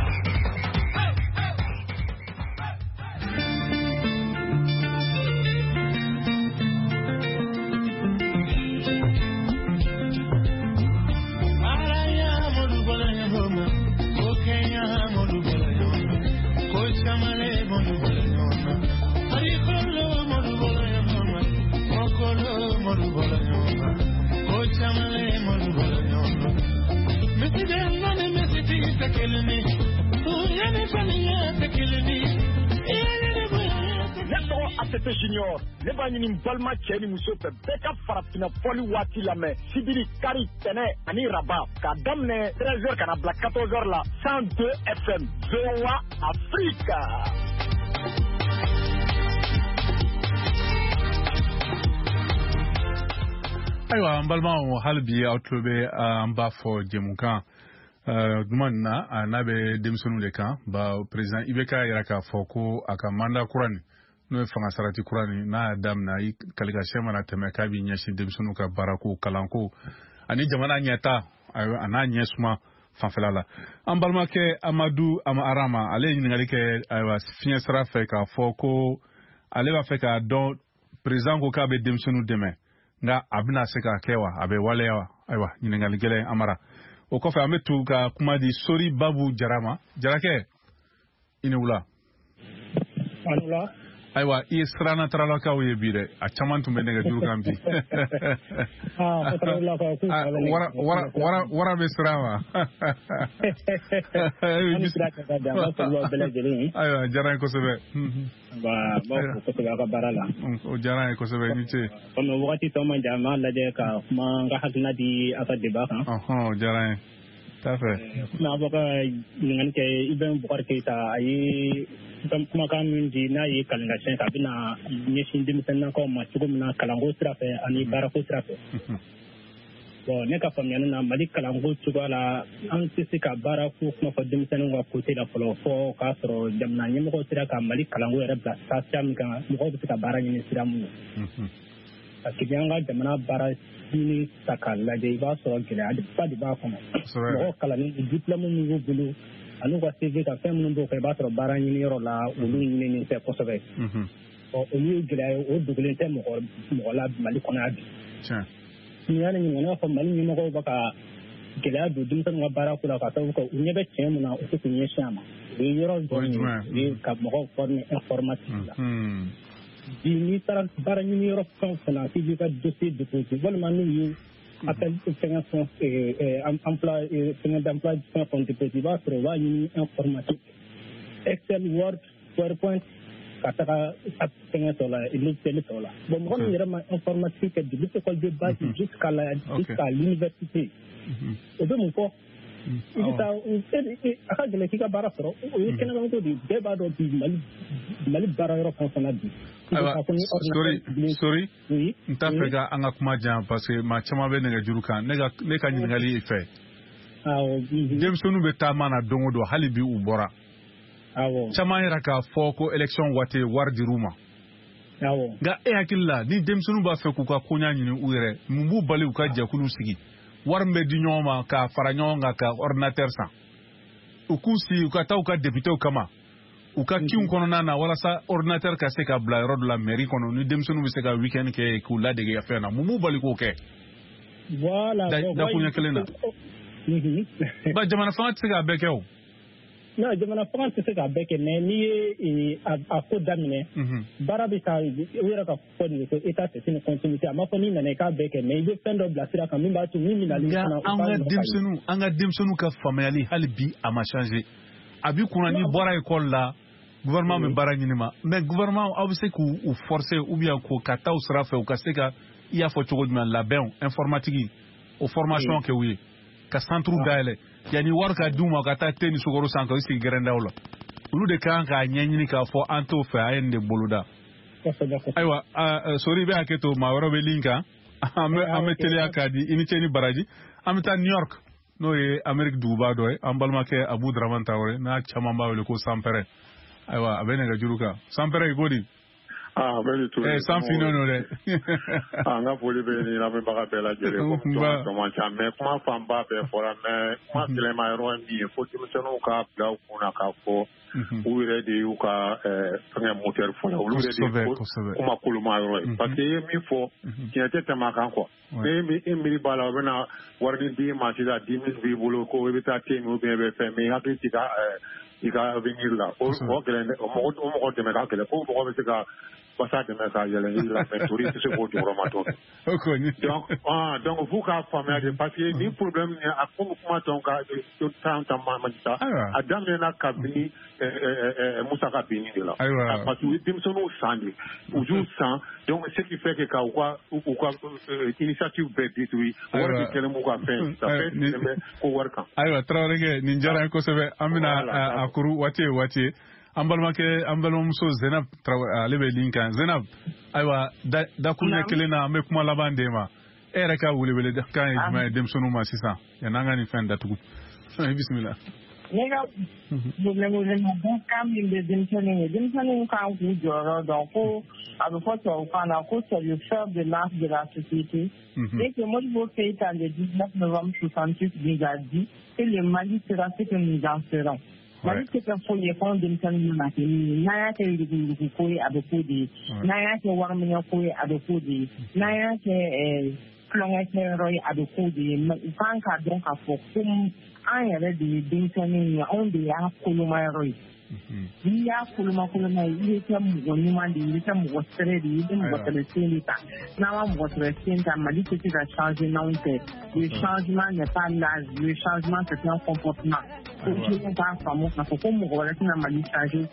Junior ne b'a ɲini balima cɛ ni muso fɛ bɛɛ ka farafinna fɔli waati lamɛn sibiri kari tɛnɛ ani raba k'a daminɛ 13h kana bila 14h la 102 FM VOA Africa. Ayiwa an balimaw hali bi aw tulo bɛ an b'a fɔ jɛmukan duman na n'a bɛ denmisɛnninw de kan président IBK yɛrɛ k'a fɔ ko a ka mandat kura nin n'o ye fanga sarati kura nin n'a y'a daminɛ i kalikasiyɛn mana tɛmɛ k'a b'i ɲɛsin denmisɛnninw ka baarako kalanko ani jamana ɲɛta a n'a ɲɛ suma fanfɛla la an balimakɛ Amadu Arama ale ye ɲininkali kɛ ayiwa fiɲɛ sira fɛ k'a fɔ ko ale b'a fɛ k'a dɔn président ko k'a bɛ denmisɛnninw dɛmɛ nka a bɛna se k'a kɛ wa a bɛ waleya wa ayiwa ɲininkali gɛlɛn Amara o kɔfɛ an bɛ tugu ka kuma di Sori Babu Jara ma Jarakɛ i ni wula ayiwa i ye siranna taralakaw ye bi dɛ a caman tun bɛ nɛgɛjuru kan bi wara bɛ siran ma ayiwa diyara n ye kosɛbɛ ka baara la o diyara n ye kosɛbɛ i ni ce wagati tɔ man jan an b'a lajɛ ka kuma n ka hakilina di a ka débat kan o diyara n ye t'a fɛ n'a fɔ ka ɲininkali kɛ Ibn Bukari Keita a ye kumakan min di n'a ye kalinkasiyɛn a bɛna ɲɛsin denmisɛnninakaw ma cogo min na kalanko sira fɛ ani baarako sira fɛ bon ne ka faamuyali na Mali kalanko cogoya la an tɛ se ka baara ko kuma fɔ denmisɛnninw ka côté la fɔlɔ fɔ k'a sɔrɔ jamana ɲɛmɔgɔw sera ka Mali kalanko yɛrɛ bila sira min kan mɔgɔw bɛ se ka baara ɲini sira mun na parce que an ka jamana baara ɲini ta k'a lajɛ i b'a sɔrɔ gɛlɛyaba de b'a kɔnɔ mɔgɔw kalannen diplôme min b'u bolo an'u ka CV ka fɛn minnu b'o kɛ i b'a sɔrɔ baara ɲini yɔrɔ la olu ɲinini tɛ kosɛbɛ olu ye gɛlɛya ye o dogolen tɛ mɔgɔ la Mali kɔnɔ yan bi ni y'a ɲininka n'a fɔ Mali ɲɛmɔgɔw bɛ ka gɛlɛya don denmisɛnninw ka baara ko la ka sababu kɛ u ɲɛ bɛ tiɲɛ mun na u tɛ k'u ɲɛsin a ma o ye yɔrɔ dɔ ye ka mɔgɔw former informatique la bi n'i taara baara ɲini yɔrɔ fɛn o fɛn na k'i b'i ka dossier déposé walima n'u ye appel fɛngɛ emploi fɛn fɛn déposé i b'a sɔrɔ u b'a ɲini informatique Excel Word PowerPoint ka taga fɛngɛ tɔ la logiciel tɔ la bon mɔgɔ min yɛrɛ ma informatique kɛ depuis école de base jusqu'à l'université o bɛ mun fɔ i bɛ taa a ka gɛlɛn k'i ka baara sɔrɔ o ye kɛnɛkanko de bɛɛ b'a dɔn bi Mali baara yɔrɔ fɛn fɛn na bi sorry n t'a fɛ ka an ka kuma jan parce que maa caman bɛ nɛgɛjuru kan ne ka ɲininkali ye fɛ denmisɛnninw bɛ taama na don o don hali bi u bɔra caman yɛrɛ k'a fɔ ko élection waati wari dir'u ma nka e hakili la ni denmisɛnninw b'a fɛ k'u ka koɲa ɲini u yɛrɛ mun b'u bali u ka jɛkulu sigi wari min bɛ di ɲɔgɔn ma k'a fara ɲɔgɔn kan ka ordinateur san u k'u sigi u ka taa u ka députéw kama u ka kiw kɔnɔna na walasa ordinateur ka se ka bila yɔrɔ dɔ la mairie kɔnɔ ni denmisɛnninw bɛ se ka weekend kɛ k'u ladege fɛn na mun b'u bali k'o kɛ dakuɲɛ kelen na ba jamana fanga tɛ se k'a bɛɛ kɛ o non jamana fanga tɛ se k'a bɛɛ kɛ mais n'i ye a ko daminɛ baara bɛ taa u yɛrɛ ka fɔ de ko état c'est une continuité a ma fɔ n'i nana i k'a bɛɛ kɛ mais i bɛ fɛn dɔ bila sira kan min b'a to min bɛ nali fana an ka denmisɛnninw ka faamuyali hali bi a ma changer a b'i kunna n'i bɔra école la gouvernement bɛ baara ɲini ma mais gouvernement aw bɛ se k'u forcer ou bien ko ka taa u sira fɛ u ka se ka i y'a fɔ cogo jumɛn labɛnw informatique o formation kɛ u ye ka centre dayɛlɛ yanni wari ka d'u ma ka taa te ni sukaro san ka i sigi gɛrɛndaw la olu de kan k'a ɲɛɲini k'a fɔ an t'o fɛ a ye nin de boloda ayiwa sori i bɛ hakɛ to maa wɛrɛ bɛ ligne kan an bɛ teliya k'a di i ni ce ni baraji an bɛ taa New York n'o ye Amérique duguba dɔ ye an balimakɛ Abu Dramane Traoré n'a caman b'a wele ko Sanpɛrɛ ayiwa a bɛ nɛgɛjuru kan Sanpɛrɛ i ko di san fino no dɛ an ka foli bɛ ni lamɛnbaga bɛɛ lajɛlen ko caman ca mais kuma fanba bɛɛ fɔra mais kuma gɛlɛnma yɔrɔ ye min ye fo denmisɛnninw ka bila u kunna k'a fɔ u yɛrɛ de y'u ka fɛngɛ moteur fɔlɔ olu yɛrɛ de ye kuma koloma yɔrɔ ye parce que i ye min fɔ tiɲɛ tɛ tɛmɛ a kan quoi e miiri b'a la u bɛna wari di ma sisan 10 000 b'i bolo ko i bɛ taa te min ou bien i bɛ fɛn mais i hakili t'i ka i ka avenir la o gɛlɛn o mɔgɔ dɛmɛ ka gɛlɛn fo mɔgɔ bɛ se ka basa dɛmɛ ka yɛlɛ yiri la mais tori tɛ se k'o jɔyɔrɔ ma dɔn donc f'u k'a faamuya de parce que ni problème ni a ko kuma tɔn ka tan ma sa a daminɛna kabini Musaka binni de la parce que u ye denmisɛnninw san de u y'u san donc ce qui fait que ka u ka initiative bɛɛ détruit wari de kɛlen b'u ka fɛn ça fait tɛmɛ ko wari kan ayiwa Traoré nin diyara n ye kosɛbɛ an bɛna a kuru waati ye waati ye an balimamuso Zenab ale bɛ ligne kan Zenab ayiwa dakuruɲɛ kelen na an bɛ kuma laban d'e ma e yɛrɛ ka welewele kan ye jumɛn ye denmisɛnninw ma sisan yan'an ka nin fɛn datugu bisimila. Ne ka welewelema kan min bɛ denmisɛnninw ye denmisɛnninw kan k'u jɔyɔrɔ dɔn ko a bɛ fɔ tubabukan na ko c'est le fer de lance de la société et que Modibo Keïta le 19 novembre 68 nous a dit que le Mali sera ce que nous en serons. Mali tɛ ka foyi ye fɛn denmisɛnninw na kɛ min ye n'an y'a kɛ yurugu ko ye a bɛ k'o de ye n'an y'a kɛ wariminɛ ko ye a bɛ k'o de ye n'an y'a kɛ tulonkɛkɛyɔrɔ ye a bɛ k'o de ye u kan k'a dɔn k'a fɔ ko an yɛrɛ de ye denmisɛnninw ye anw de y'a kolomayɔrɔ ye n'i y'a koloma ye i bɛ kɛ mɔgɔ ɲuman de ye i bɛ kɛ mɔgɔ sɛbɛ de ye i bɛ mɔgɔ sɛbɛsen de ta n'an ma mɔgɔ sɛbɛsen ta Mali tɛ se ka changer n'anw tɛ le changement n'est pas l'âge le changement c'est un comportement ko jeunes k'a faamu k'a fɔ ko mɔgɔ wɛrɛ tɛna Mali changer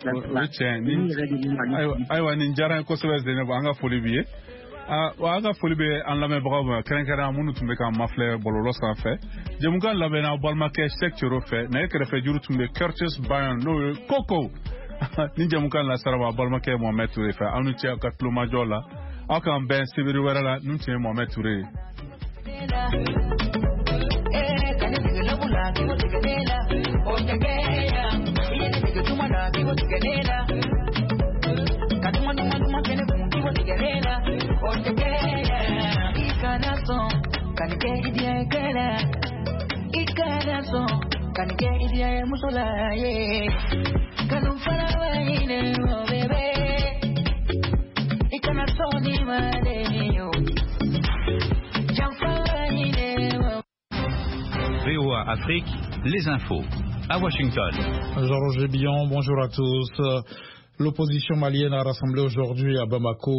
ayiwa nin diyara n ye kosɛbɛ Zeynɛbu an ka foli b'i ye an ka foli bɛ an lamɛnbagaw ma kɛrɛnkɛrɛn minnu tun bɛ k'an mafilɛ bɔlɔlɔ sanfɛ jɛmukan labɛnna balimakɛ Sek Coro fɛ nɛgɛ kɛrɛfɛ juru tun bɛ Curtis Bayon n'o ye Koko ni jɛmukan lasara balimakɛ Mohamed Touré fɛ aw ni cɛ ka tulomajɔ la aw k'an bɛn sibiri wɛrɛ la nun tun ye Mohamed Touré ye VOA Afrique, les infos. À Washington. Jean-Roger Billon, bonjour à tous. L'opposition malienne a rassemblé aujourd'hui à Bamako